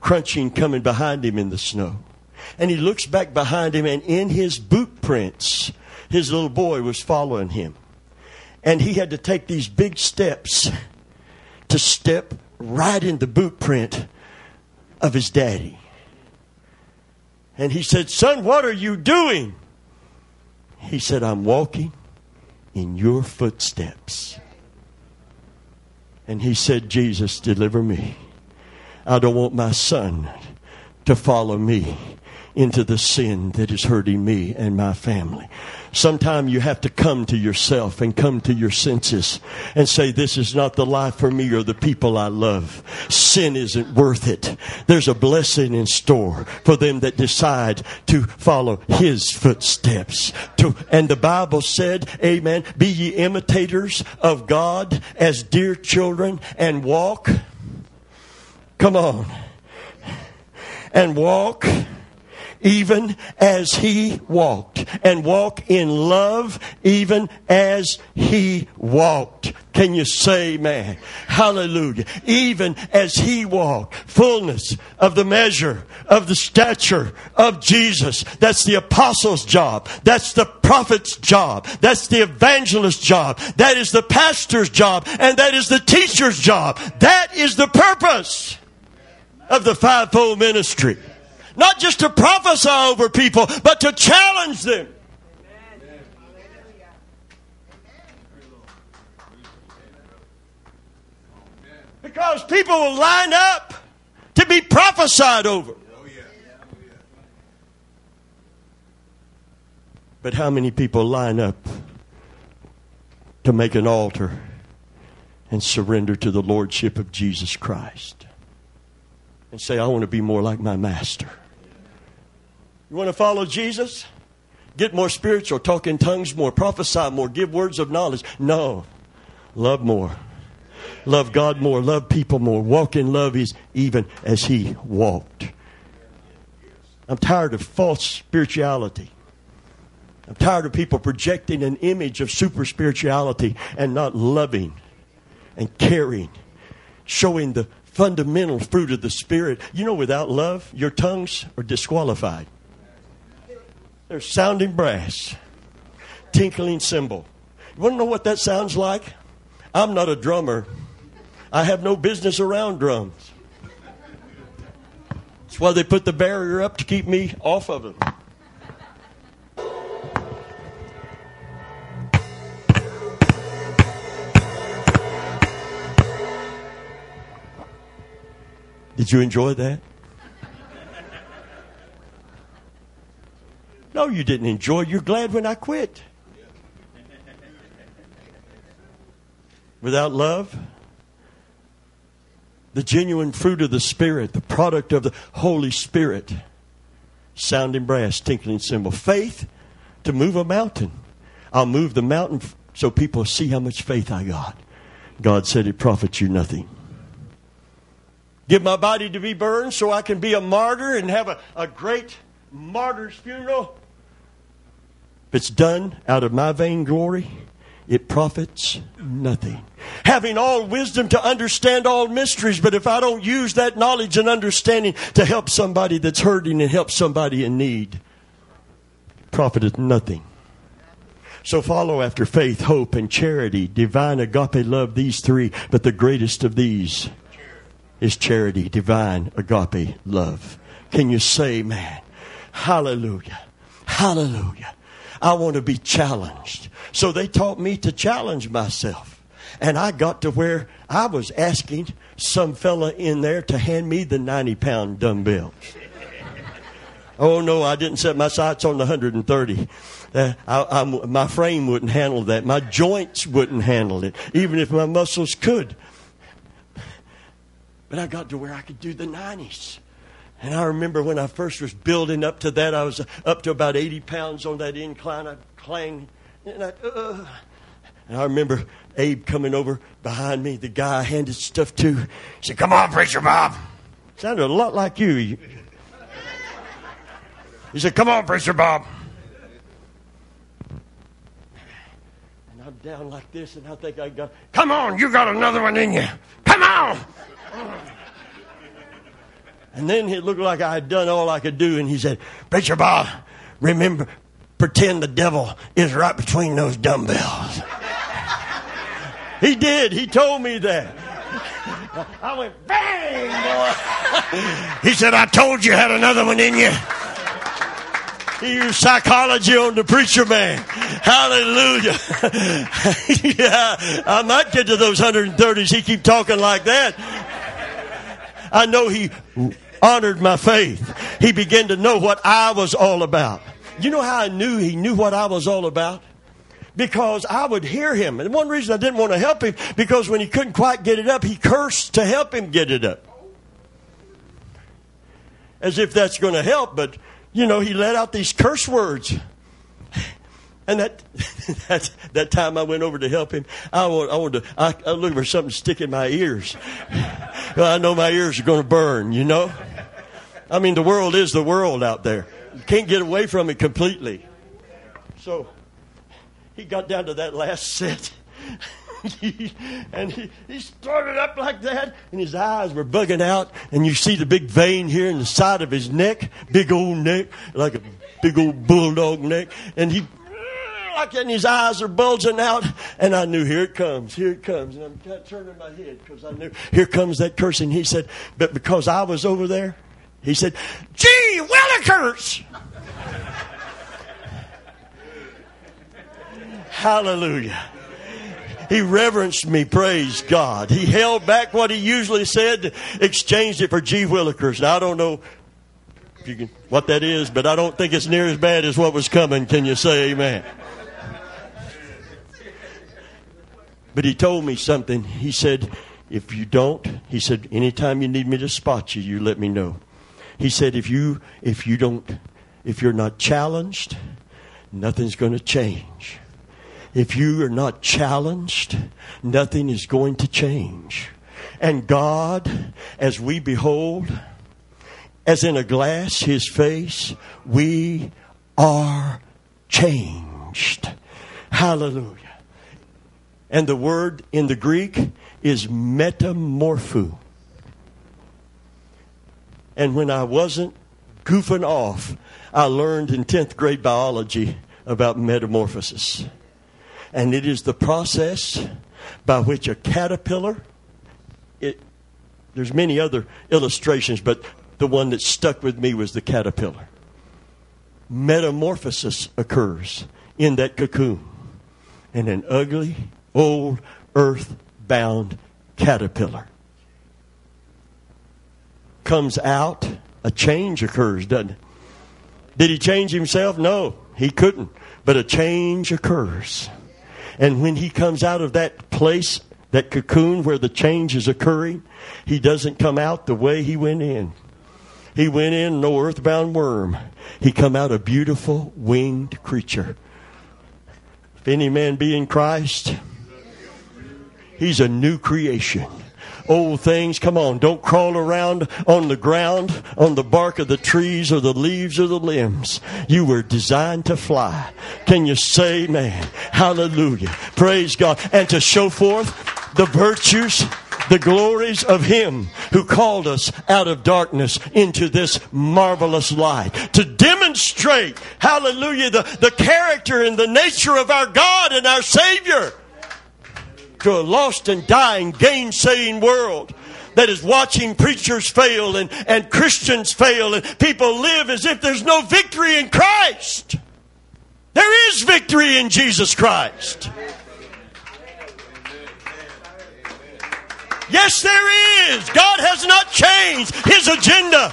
crunching coming behind him in the snow. And he looks back behind him, and in his boot prints, his little boy was following him. And he had to take these big steps to step right in the boot print of his daddy. And he said, "Son, what are you doing?" He said, "I'm walking in your footsteps." And he said, "Jesus, deliver me. I don't want my son to follow me into the sin that is hurting me and my family." Sometime you have to come to yourself and come to your senses and say, this is not the life for me or the people I love. Sin isn't worth it. There's a blessing in store for them that decide to follow His footsteps. To, and the Bible said, amen, "Be ye imitators of God as dear children, and walk." Come on. And walk even as He walked. And walk in love even as He walked. Can you say amen? Hallelujah. Even as He walked. Fullness of the measure of the stature of Jesus. That's the apostle's job. That's the prophet's job. That's the evangelist's job. That is the pastor's job. And that is the teacher's job. That is the purpose of the fivefold ministry. Not just to prophesy over people, but to challenge them. Because people will line up to be prophesied over. But how many people line up to make an altar and surrender to the Lordship of Jesus Christ? And say, I want to be more like my Master. You want to follow Jesus? Get more spiritual, talk in tongues more, prophesy more, give words of knowledge. No. Love more. Love God more, love people more. Walk in love is even as He walked. I'm tired of false spirituality. I'm tired of people projecting an image of super spirituality and not loving and caring, showing the fundamental fruit of the Spirit. You know, without love, your tongues are disqualified. They're sounding brass, tinkling cymbal. You want to know what that sounds like? I'm not a drummer. I have no business around drums. That's why they put the barrier up to keep me off of them. Did you enjoy that? No, you didn't enjoy. You're glad when I quit. Without love, the genuine fruit of the Spirit, the product of the Holy Spirit, sounding brass, tinkling cymbal. Faith to move a mountain. I'll move the mountain so people see how much faith I got. God said it profits you nothing. Give my body to be burned so I can be a martyr and have a, a great martyr's funeral. If it's done out of my vainglory, it profits nothing. Having all wisdom to understand all mysteries, but if I don't use that knowledge and understanding to help somebody that's hurting and help somebody in need, it profiteth nothing. So follow after faith, hope, and charity, divine agape love, these three, but the greatest of these is charity, divine agape love. Can you say, man, hallelujah, hallelujah. I want to be challenged. So they taught me to challenge myself. And I got to where I was asking some fella in there to hand me the ninety pound dumbbell. Oh no, I didn't set my sights on the one hundred thirty. Uh, I, I, my frame wouldn't handle that. My joints wouldn't handle it, even if my muscles could. But I got to where I could do the nineties. And I remember when I first was building up to that, I was up to about eighty pounds on that incline. I'd clang. And I, uh, and I remember Abe coming over behind me, the guy I handed stuff to. He said, "Come on, Preacher Bob." Sounded a lot like you. He said, "Come on, Preacher Bob." And I'm down like this, and I think I got, "Come on, you got another one in you. Come on." And then it looked like I had done all I could do. And he said, Preacher Bob, remember, pretend the devil is right between those dumbbells. He did. He told me that. I went, bang, boy. He said, I told you had another one in you. He used psychology on the preacher man. Hallelujah. Yeah, I might get to those one hundred thirties. He keep talking like that. I know he honored my faith. He began to know what I was all about. You know how I knew he knew what I was all about? Because I would hear him. And one reason I didn't want to help him, because when he couldn't quite get it up, he cursed to help him get it up. As if that's going to help, but, you know, he let out these curse words. And that that, that time I went over to help him, I, want, I wanted to, I, I looked for something to stick in my ears. Well, I know my ears are going to burn, you know. I mean, the world is the world out there. You can't get away from it completely. So he got down to that last set. And he, he started up like that, and his eyes were bugging out, and you see the big vein here in the side of his neck, big old neck, like a big old bulldog neck, and he, like that, and his eyes are bulging out, and I knew, here it comes, here it comes, and I'm turning my head, because I knew, here comes that cursing. He said, but because I was over there, he said, gee willikers! Hallelujah. He reverenced me, praise God. He held back what he usually said, exchanged it for gee willikers. Now, I don't know if you can, what that is, but I don't think it's near as bad as what was coming. Can you say amen? But he told me something. He said, if you don't, he said, anytime you need me to spot you, you let me know. He said, if you, if you don't, if you're not challenged, nothing's going to change. If you are not challenged, nothing is going to change. And God, as we behold, as in a glass, his face, we are changed. Hallelujah. And the word in the Greek is metamorpho. And when I wasn't goofing off, I learned in tenth grade biology about metamorphosis. And it is the process by which a caterpillar, it, there's many other illustrations, but the one that stuck with me was the caterpillar. Metamorphosis occurs in that cocoon. And an ugly, old, earth-bound caterpillar comes out. A change occurs, doesn't it? Did he change himself? No, he couldn't. But a change occurs. And when he comes out of that place, that cocoon where the change is occurring, he doesn't come out the way he went in. He went in no earthbound worm. He come out a beautiful winged creature. If any man be in Christ, he's a new creation. Old things, come on, don't crawl around on the ground, on the bark of the trees or the leaves or the limbs. You were designed to fly. Can you say amen? Hallelujah. Praise God. And to show forth the virtues, the glories of him who called us out of darkness into this marvelous light. To demonstrate, hallelujah, the, the character and the nature of our God and our Savior. To a lost and dying, gainsaying world that is watching preachers fail and, and Christians fail and people live as if there's no victory in Christ. There is victory in Jesus Christ. Yes, there is. God has not changed his agenda.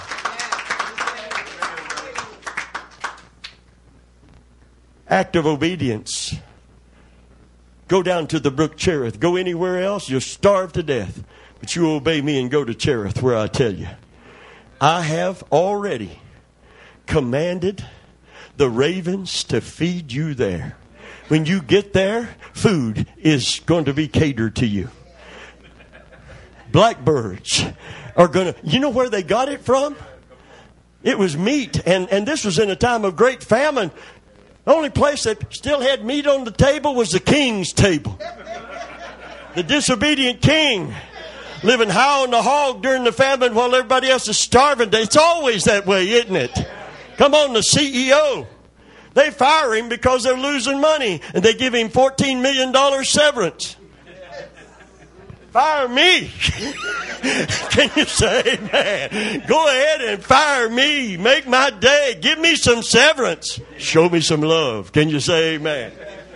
Act of obedience. Go down to the brook Cherith. Go anywhere else, you'll starve to death. But you obey me and go to Cherith where I tell you. I have already commanded the ravens to feed you there. When you get there, food is going to be catered to you. Blackbirds are going to... You know where they got it from? It was meat. And, and this was in a time of great famine. The only place that still had meat on the table was the king's table. The disobedient king Living high on the hog during the famine while everybody else is starving. It's always that way, isn't it? Come on, the C E O. They fire him because they're losing money, and they give him fourteen million dollars severance. Fire me. Can you say amen? Go ahead and fire me. Make my day. Give me some severance. Show me some love. Can you say amen?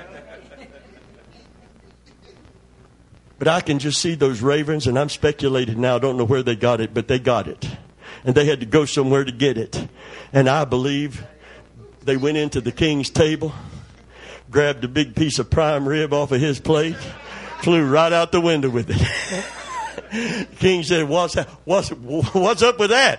But I can just see those ravens, and I'm speculating now. I don't know where they got it, but they got it. And they had to go somewhere to get it. And I believe they went into the king's table, grabbed a big piece of prime rib off of his plate, flew right out the window with it. King said, what's, what's, what's up with that?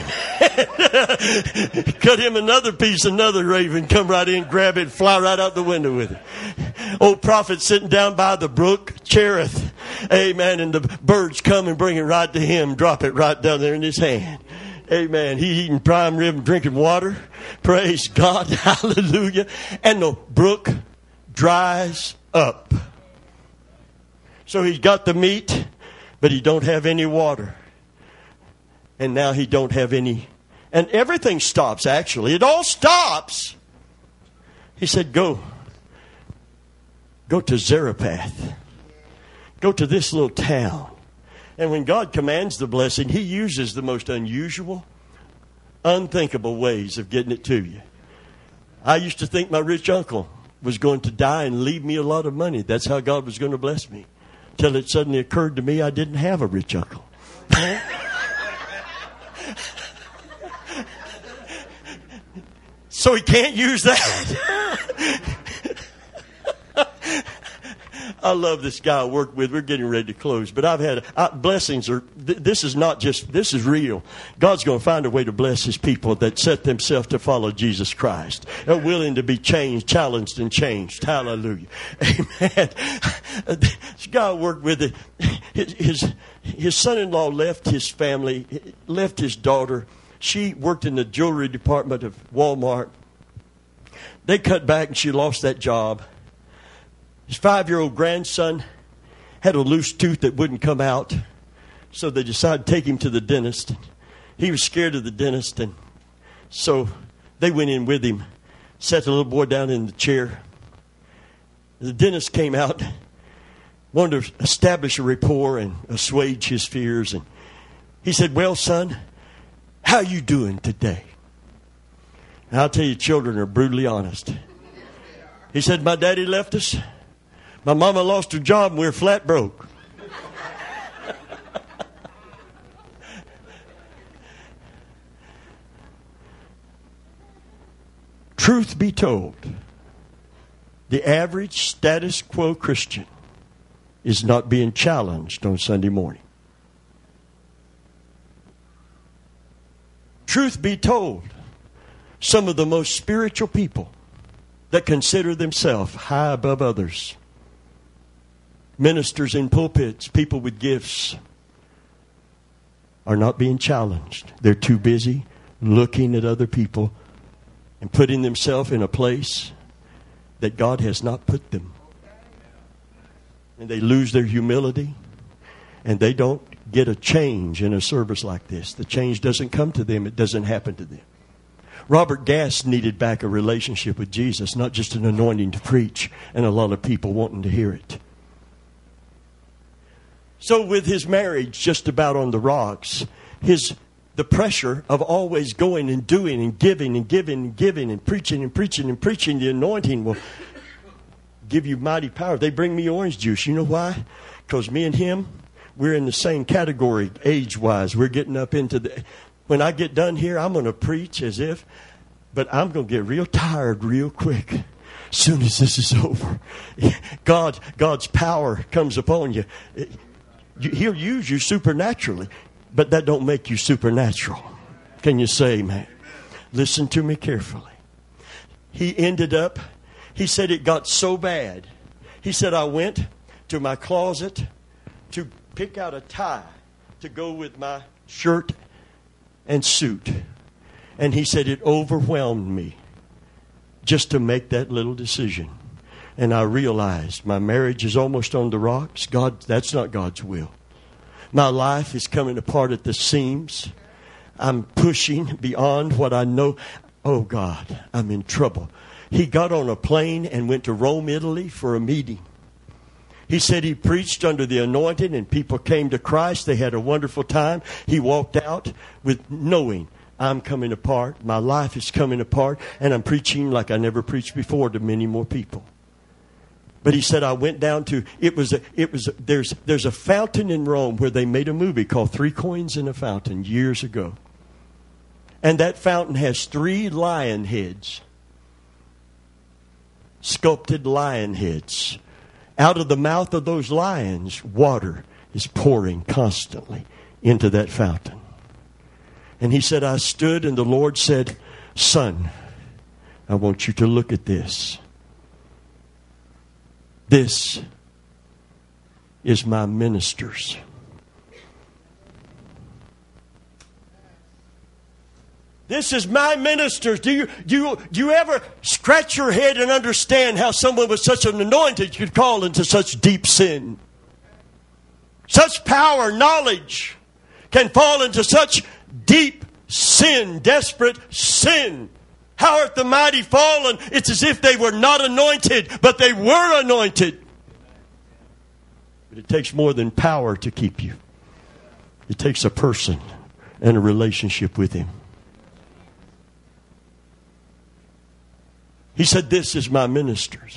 And cut him another piece, another raven, come right in, grab it, fly right out the window with it. Old prophet sitting down by the brook, Cherith. Amen. And the birds come and bring it right to him, drop it right down there in his hand. Amen. He eating prime rib and drinking water. Praise God. Hallelujah. And the brook dries up. So he's got the meat, but he don't have any water. And now he don't have any. And everything stops, actually. It all stops. He said, go. Go to Zarephath. Go to this little town. And when God commands the blessing, he uses the most unusual, unthinkable ways of getting it to you. I used to think my rich uncle was going to die and leave me a lot of money. That's how God was going to bless me. Till it suddenly occurred to me I didn't have a rich uncle. So he can't use that. I love this guy I work with. We're getting ready to close. But I've had uh, blessings. Are th- This is not just, this is real. God's going to find a way to bless his people that set themselves to follow Jesus Christ. They're willing to be changed, challenged, and changed. Hallelujah. Amen. This guy I work with, his, his, his son-in-law left his family, left his daughter. She worked in the jewelry department of Walmart. They cut back and she lost that job. His five-year-old grandson had a loose tooth that wouldn't come out. So they decided to take him to the dentist. He was scared of the dentist. And so they went in with him, sat the little boy down in the chair. The dentist came out, wanted to establish a rapport and assuage his fears. And he said, well, son, how you doing today? And I'll tell you, children are brutally honest. He said, my daddy left us. My mama lost her job and we were flat broke. Truth be told, the average status quo Christian is not being challenged on Sunday morning. Truth be told, some of the most spiritual people that consider themselves high above others, ministers in pulpits, people with gifts, are not being challenged. They're too busy looking at other people and putting themselves in a place that God has not put them. And they lose their humility, and they don't get a change in a service like this. The change doesn't come to them. It doesn't happen to them. Robert Gass needed back a relationship with Jesus, not just an anointing to preach and a lot of people wanting to hear it. So with his marriage just about on the rocks, his the pressure of always going and doing and giving and giving and giving and preaching and preaching and preaching, the anointing will give you mighty power. They bring me orange juice. You know why? Because me and him, we're in the same category age-wise. We're getting up into the... When I get done here, I'm going to preach as if... But I'm going to get real tired real quick as soon as this is over. God, God's power comes upon you. He'll use you supernaturally, but that don't make you supernatural. Can you say amen? Listen to me carefully. He ended up, he said it got so bad. He said, I went to my closet to pick out a tie to go with my shirt and suit. And he said it overwhelmed me just to make that little decision. And I realized my marriage is almost on the rocks. God, that's not God's will. My life is coming apart at the seams. I'm pushing beyond what I know. Oh, God, I'm in trouble. He got on a plane and went to Rome, Italy for a meeting. He said he preached under the anointing and people came to Christ. They had a wonderful time. He walked out with knowing, I'm coming apart. My life is coming apart. And I'm preaching like I never preached before to many more people. But he said, I went down to, it was, a, it was, a, there's, there's a fountain in Rome where they made a movie called Three Coins in a Fountain years ago. And that fountain has three lion heads. Sculpted lion heads. Out of the mouth of those lions, water is pouring constantly into that fountain. And he said, I stood and the Lord said, son, I want you to look at this. This is my ministers. This is my ministers. Do you, do you, do you ever scratch your head and understand how someone with such an anointing could fall into such deep sin? Such power, knowledge can fall into such deep sin, desperate sin. How art the mighty fallen? It's as if they were not anointed, but they were anointed. But it takes more than power to keep you. It takes a person and a relationship with him. He said, this is my ministers.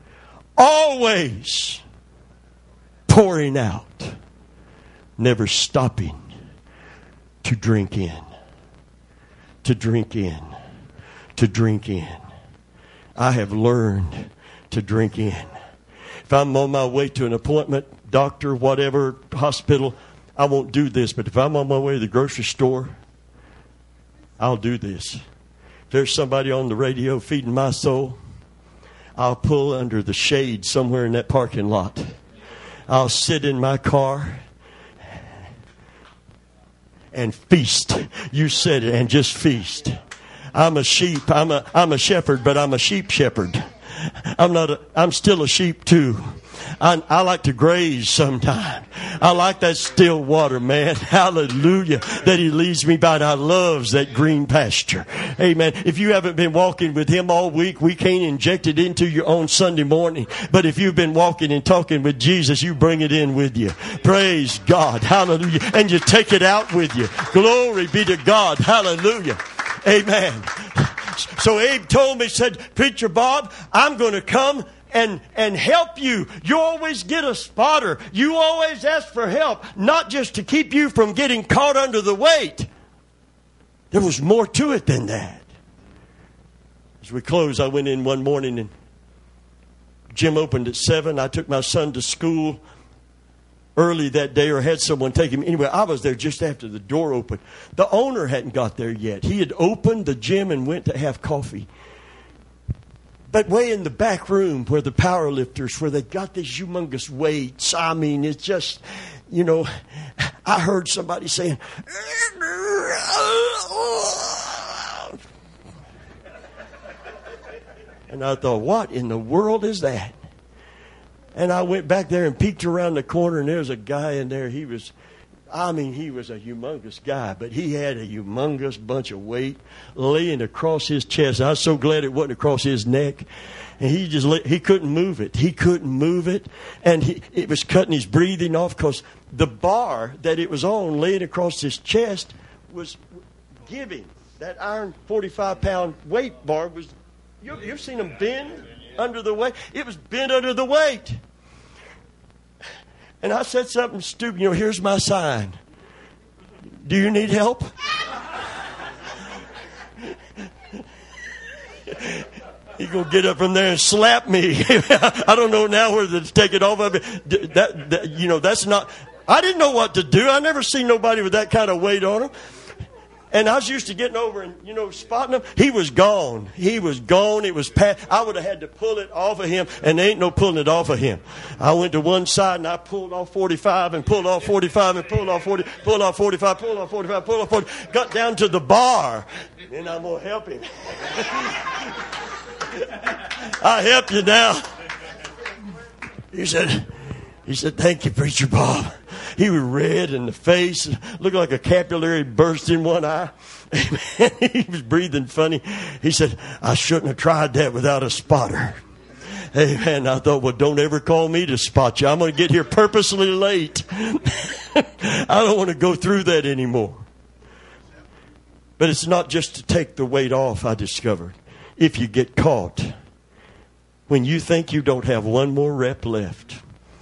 Always pouring out, never stopping to drink in, to drink in, to drink in. I have learned to drink in. If I'm on my way to an appointment, doctor, whatever, hospital, I won't do this. But if I'm on my way to the grocery store, I'll do this. If there's somebody on the radio feeding my soul, I'll pull under the shade somewhere in that parking lot. I'll sit in my car and feast. You said it, and just feast. I'm a sheep. I'm a I'm a shepherd, but I'm a sheep shepherd. I'm not. A, I'm still a sheep too. I, I like to graze sometime. I like that still water, man. Hallelujah. That he leads me by. And I loves that green pasture. Amen. If you haven't been walking with him all week, we can't inject it into you on Sunday morning. But if you've been walking and talking with Jesus, you bring it in with you. Praise God. Hallelujah. And you take it out with you. Glory be to God. Hallelujah. Amen. So Abe told me, said, Preacher Bob, I'm going to come and and help you. You always get a spotter. You always ask for help, not just to keep you from getting caught under the weight. There was more to it than that. As we close, I went in one morning and gym opened at seven. I took my son to school early that day, or had someone take him. Anyway, I was there just after the door opened. The owner hadn't got there yet. He had opened the gym and went to have coffee. But way in the back room where the power lifters, where they got these humongous weights, I mean, it's just, you know, I heard somebody saying, and I thought, what in the world is that? And I went back there and peeked around the corner, and there was a guy in there. He was, I mean, he was a humongous guy, but he had a humongous bunch of weight laying across his chest. I was so glad it wasn't across his neck. And he just, he couldn't move it. He couldn't move it. And he, it was cutting his breathing off because the bar that it was on laying across his chest was giving. That iron forty-five pound weight bar was, you, you've seen them bend under the weight. It was bent under the weight. And I said something stupid. You know, here's my sign. Do you need help? He's going to get up from there and slap me. I don't know now whether to take it off of it. That, that, you know, that's not... I didn't know what to do. I never seen nobody with that kind of weight on him. And I was used to getting over and, you know, spotting him. He was gone. He was gone. It was past. I would have had to pull it off of him, and there ain't no pulling it off of him. I went to one side, and I pulled off forty-five and pulled off forty-five and pulled off forty, pulled off forty-five, pulled off forty-five, pulled off forty. Got down to the bar, and I'm going to help him. I help you now. He said, he said, thank you, Preacher Bob. He was red in the face, looked like a capillary burst in one eye. Amen. He was breathing funny. He said, I shouldn't have tried that without a spotter. Amen. I thought, well, don't ever call me to spot you. I'm going to get here purposely late. I don't want to go through that anymore. But it's not just to take the weight off, I discovered. If you get caught, when you think you don't have one more rep left,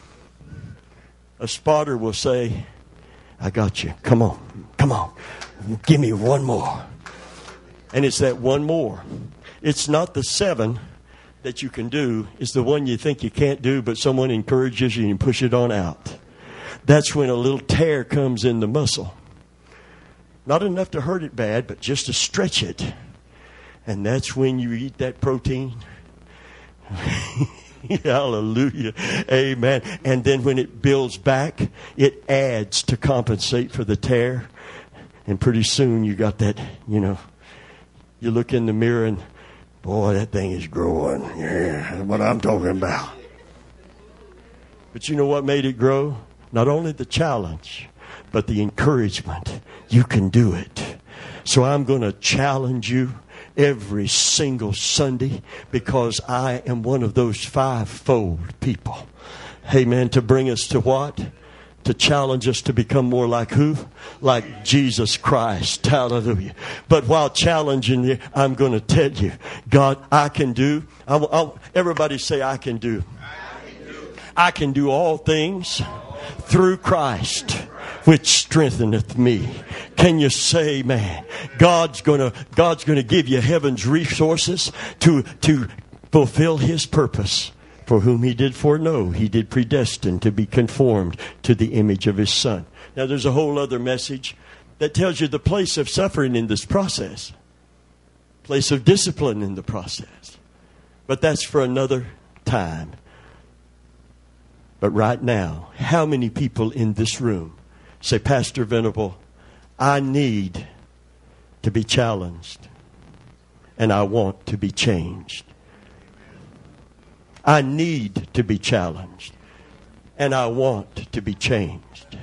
a spotter will say, I got you. Come on. Come on. Give me one more. And it's that one more. It's not the seven that you can do. It's the one you think you can't do, but someone encourages you and you push it on out. That's when a little tear comes in the muscle. Not enough to hurt it bad, but just to stretch it. And that's when you eat that protein. Hallelujah. Amen. And then when it builds back, it adds to compensate for the tear. And pretty soon you got that, you know, you look in the mirror and, boy, that thing is growing. Yeah, that's what I'm talking about. But you know what made it grow? Not only the challenge, but the encouragement. You can do it. So I'm going to challenge you every single Sunday, because I am one of those fivefold people. Amen. To bring us to what? To challenge us to become more like who? Like Jesus Christ. Hallelujah. But while challenging you, I'm going to tell you, God, I can do. I, I, everybody say, I can do. I can do. I can do all things through Christ, which strengtheneth me. Can you say, man, God's gonna God's gonna give you heaven's resources to to fulfill His purpose. For whom He did foreknow, He did predestine to be conformed to the image of His Son. Now there's a whole other message that tells you the place of suffering in this process. Place of discipline in the process. But that's for another time. But right now, how many people in this room say, Pastor Venable, I need to be challenged and I want to be changed. I need to be challenged and I want to be changed.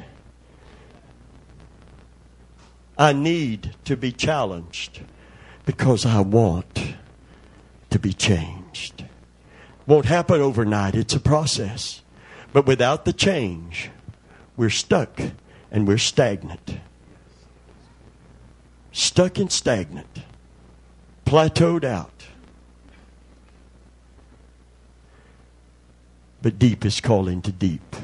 I need to be challenged because I want to be changed. Won't happen overnight. It's a process. But without the change, we're stuck and we're stagnant. Stuck and stagnant. Plateaued out. But deep is calling to deep.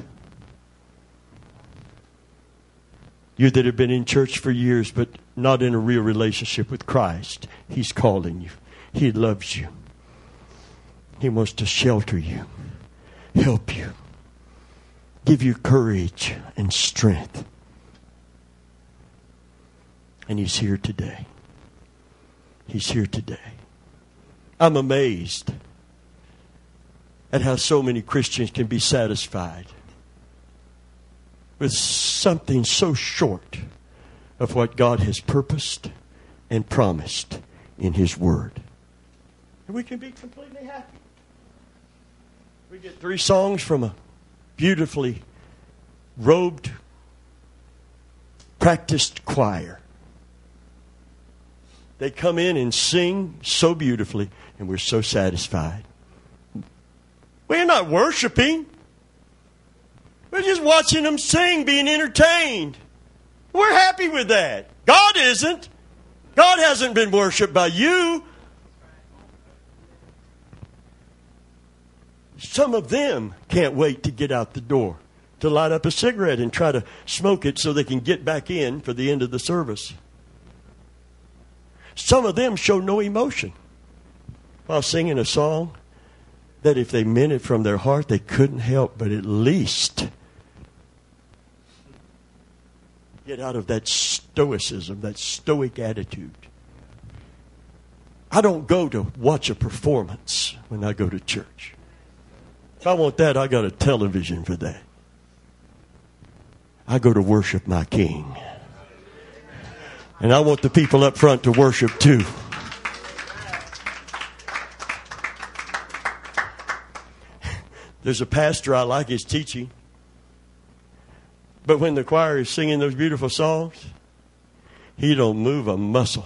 You that have been in church for years but not in a real relationship with Christ, He's calling you. He loves you. He wants to shelter you, help you, give you courage and strength. And He's here today. He's here today. I'm amazed at how so many Christians can be satisfied with something so short of what God has purposed and promised in His Word. And we can be completely happy. We get three songs from a beautifully robed, practiced choir. They come in and sing so beautifully, and we're so satisfied. We're not worshiping. We're just watching them sing, being entertained. We're happy with that. God isn't. God hasn't been worshiped by you. Some of them can't wait to get out the door, to light up a cigarette and try to smoke it so they can get back in for the end of the service. Some of them show no emotion while singing a song that if they meant it from their heart, they couldn't help but at least get out of that stoicism, that stoic attitude. I don't go to watch a performance when I go to church. If I want that, I got a television for that. I go to worship my King. And I want the people up front to worship too. There's a pastor, I like his teaching. But when the choir is singing those beautiful songs, he don't move a muscle.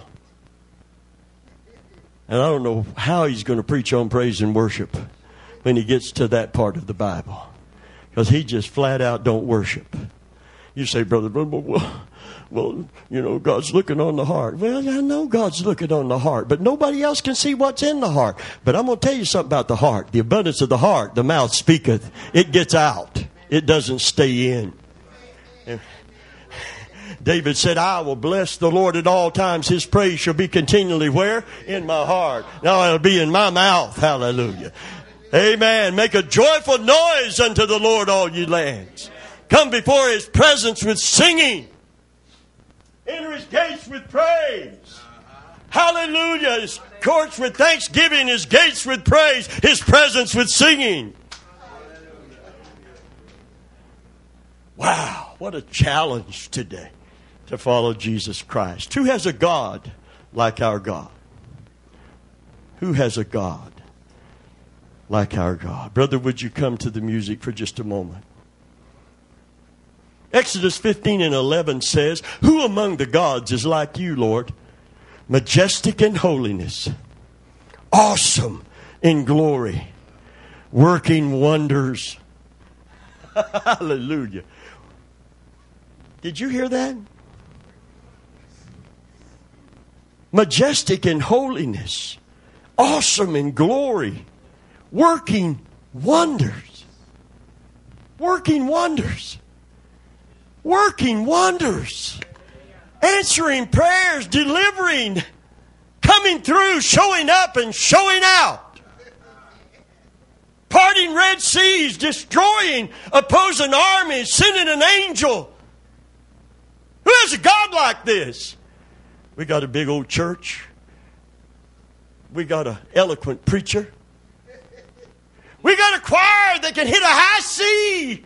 And I don't know how he's going to preach on praise and worship when he gets to that part of the Bible. Because he just flat out don't worship. You say, Brother, well, well, you know, God's looking on the heart. Well, I know God's looking on the heart, but nobody else can see what's in the heart. But I'm going to tell you something about the heart. The abundance of the heart, the mouth speaketh. It gets out. It doesn't stay in. David said, I will bless the Lord at all times. His praise shall be continually where? In my heart. Now it'll be in my mouth. Hallelujah. Amen. Make a joyful noise unto the Lord, all ye lands. Come before His presence with singing. Enter His gates with praise. Hallelujah. His courts with thanksgiving. His gates with praise. His presence with singing. Wow. What a challenge today to follow Jesus Christ. Who has a God like our God? Who has a God like our God? Brother, would you come to the music for just a moment? Exodus fifteen and eleven says, who among the gods is like you, Lord? Majestic in holiness, awesome in glory, working wonders. Hallelujah. Did you hear that? Majestic in holiness, awesome in glory, working wonders. Working wonders. Working wonders. Answering prayers, delivering, coming through, showing up and showing out. Parting Red Seas, destroying opposing armies, sending an angel. Who has a God like this? We got a big old church. We got an eloquent preacher. We got a choir that can hit a high C.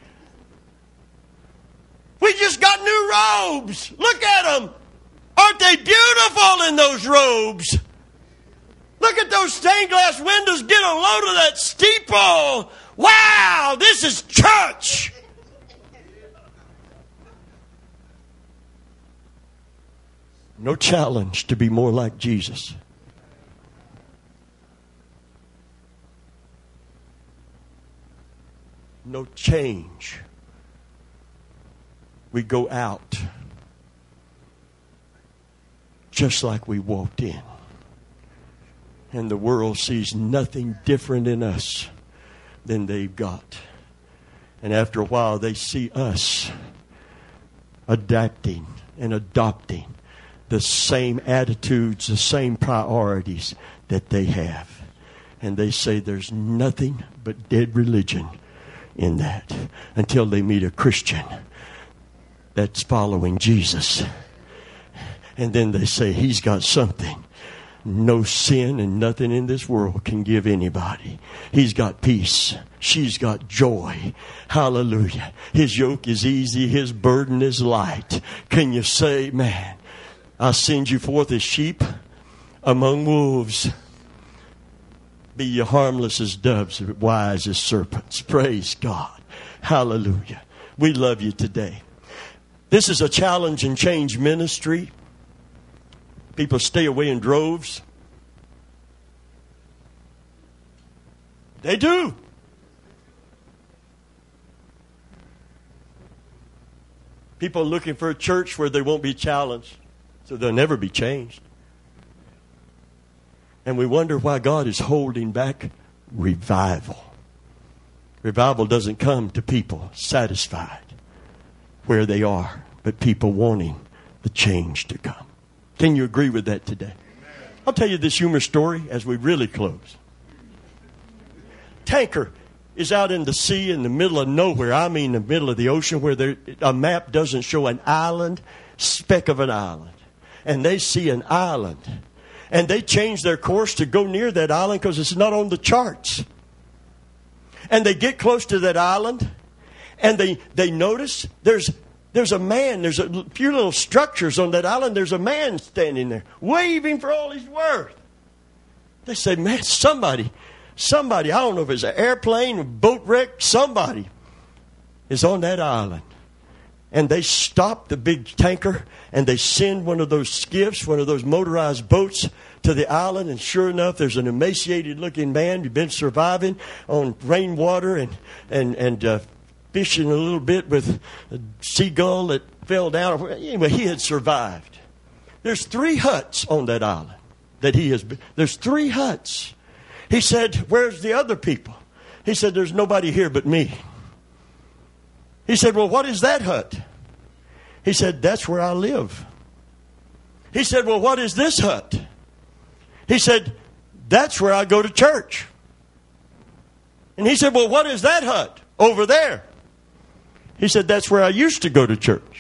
We just got new robes. Look at them. Aren't they beautiful in those robes? Look at those stained glass windows. Get a load of that steeple. Wow, this is church. No challenge to be more like Jesus. No change. We go out just like we walked in. And the world sees nothing different in us than they've got. And after a while, they see us adapting and adopting the same attitudes, the same priorities that they have. And they say there's nothing but dead religion in that until they meet a Christian that's following Jesus. And then they say he's got something no sin and nothing in this world can give anybody. He's got peace. She's got joy. Hallelujah. His yoke is easy. His burden is light. Can you say, man, I send you forth as sheep among wolves. Be ye harmless as doves, wise as serpents. Praise God. Hallelujah. We love you today. This is a challenge and change ministry. People stay away in droves. They do. People are looking for a church where they won't be challenged, so they'll never be changed. And we wonder why God is holding back revival. Revival doesn't come to people satisfied where they are, but people wanting the change to come. Can you agree with that today? I'll tell you this humor story as we really close. Tanker is out in the sea in the middle of nowhere. I mean the middle of the ocean where there, a map doesn't show an island, speck of an island. And they see an island. And they change their course to go near that island because it's not on the charts. And they get close to that island. And they, they notice there's... There's a man, there's a few little structures on that island. There's a man standing there, waving for all he's worth. They say, man, somebody, somebody, I don't know if it's an airplane, a boat wreck, somebody is on that island. And they stop the big tanker, and they send one of those skiffs, one of those motorized boats, to the island. And sure enough, there's an emaciated-looking man who'd been surviving on rainwater and and and uh, fishing a little bit with a seagull that fell down. Anyway, he had survived. There's three huts on that island that he has been. There's three huts. He said, "Where's the other people?" He said, "There's nobody here but me." He said, "Well, what is that hut?" He said, "That's where I live." He said, "Well, what is this hut?" He said, "That's where I go to church." And he said, "Well, what is that hut over there?" He said, "That's where I used to go to church."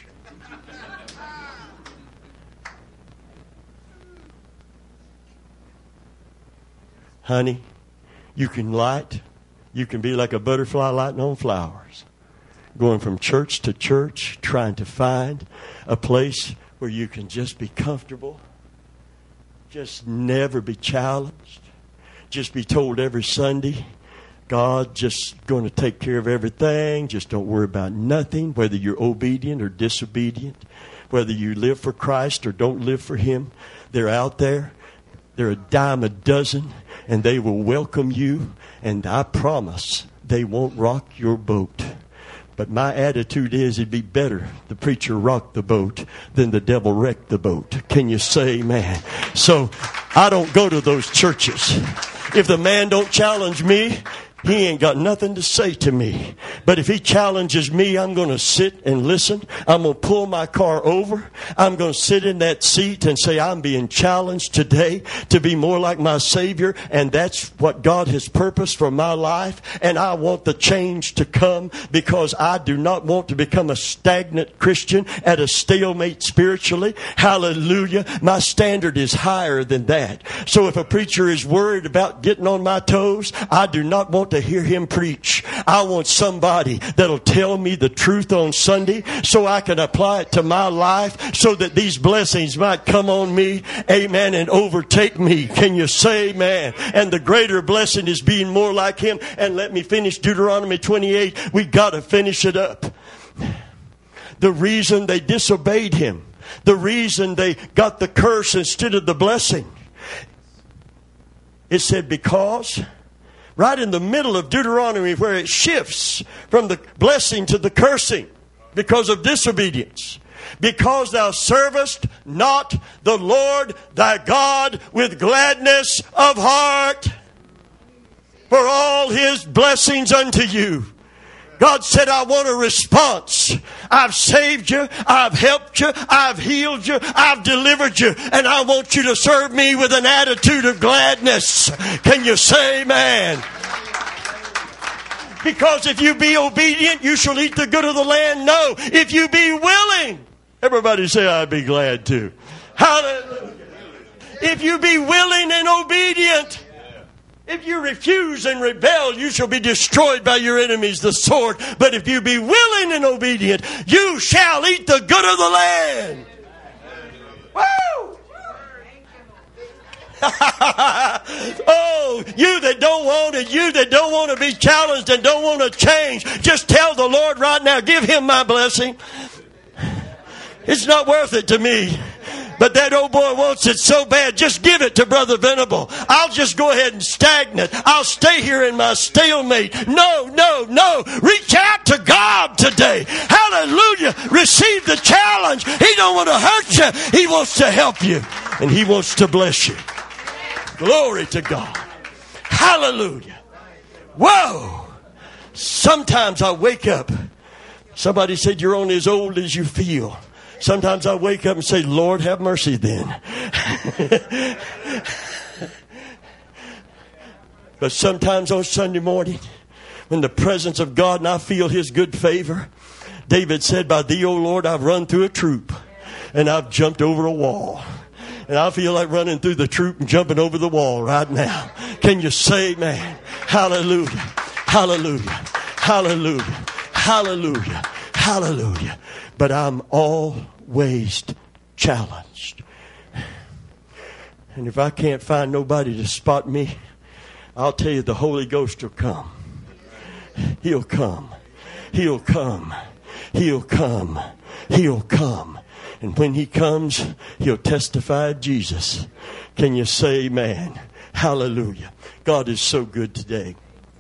Honey, you can light, you can be like a butterfly lighting on flowers, going from church to church, trying to find a place where you can just be comfortable, just never be challenged, just be told every Sunday, God just going to take care of everything, just don't worry about nothing, whether you're obedient or disobedient, whether you live for Christ or don't live for Him. They're out there. They're a dime a dozen, and they will welcome you, and I promise they won't rock your boat. But my attitude is it'd be better the preacher rocked the boat than the devil wrecked the boat. Can you say amen? So I don't go to those churches. If the man don't challenge me, he ain't got nothing to say to me. But if he challenges me, I'm going to sit and listen. I'm going to pull my car over. I'm going to sit in that seat and say, I'm being challenged today to be more like my Savior. And that's what God has purposed for my life. And I want the change to come because I do not want to become a stagnant Christian at a stalemate spiritually. Hallelujah. My standard is higher than that. So if a preacher is worried about getting on my toes, I do not want to hear him preach. I want somebody that'll tell me the truth on Sunday so I can apply it to my life so that these blessings might come on me, amen, and overtake me. Can you say amen? And the greater blessing is being more like Him. And let me finish Deuteronomy twenty-eight. We got to finish it up. The reason they disobeyed Him, the reason they got the curse instead of the blessing, it said because right in the middle of Deuteronomy where it shifts from the blessing to the cursing because of disobedience. Because thou servest not the Lord thy God with gladness of heart for all His blessings unto you. God said, I want a response. I've saved you. I've helped you. I've healed you. I've delivered you. And I want you to serve me with an attitude of gladness. Can you say amen? Because if you be obedient, you shall eat the good of the land. No. If you be willing. Everybody say, I'd be glad to. Hallelujah. If you be willing and obedient. If you refuse and rebel, you shall be destroyed by your enemies, the sword. But if you be willing and obedient, you shall eat the good of the land. Woo! Oh, you that don't want it, you that don't want to be challenged and don't want to change, just tell the Lord right now, give Him my blessing. It's not worth it to me. But that old boy wants it so bad, just give it to Brother Venable. I'll just go ahead and stagnate. I'll stay here in my stalemate. No, no, no. Reach out to God today. Hallelujah. Receive the challenge. He don't want to hurt you. He wants to help you. And He wants to bless you. Glory to God. Hallelujah. Whoa. Sometimes I wake up. Somebody said you're only as old as you feel. Sometimes I wake up and say, Lord, have mercy then. But sometimes on Sunday morning, when the presence of God and I feel His good favor, David said, by Thee, O Lord, I've run through a troop and I've jumped over a wall. And I feel like running through the troop and jumping over the wall right now. Can you say amen? Hallelujah. Hallelujah. Hallelujah. Hallelujah. Hallelujah. But I'm always challenged. And if I can't find nobody to spot me, I'll tell you the Holy Ghost will come. He'll come. He'll come. He'll come. He'll come. And when He comes, He'll testify of Jesus. Can you say amen? Hallelujah. God is so good today.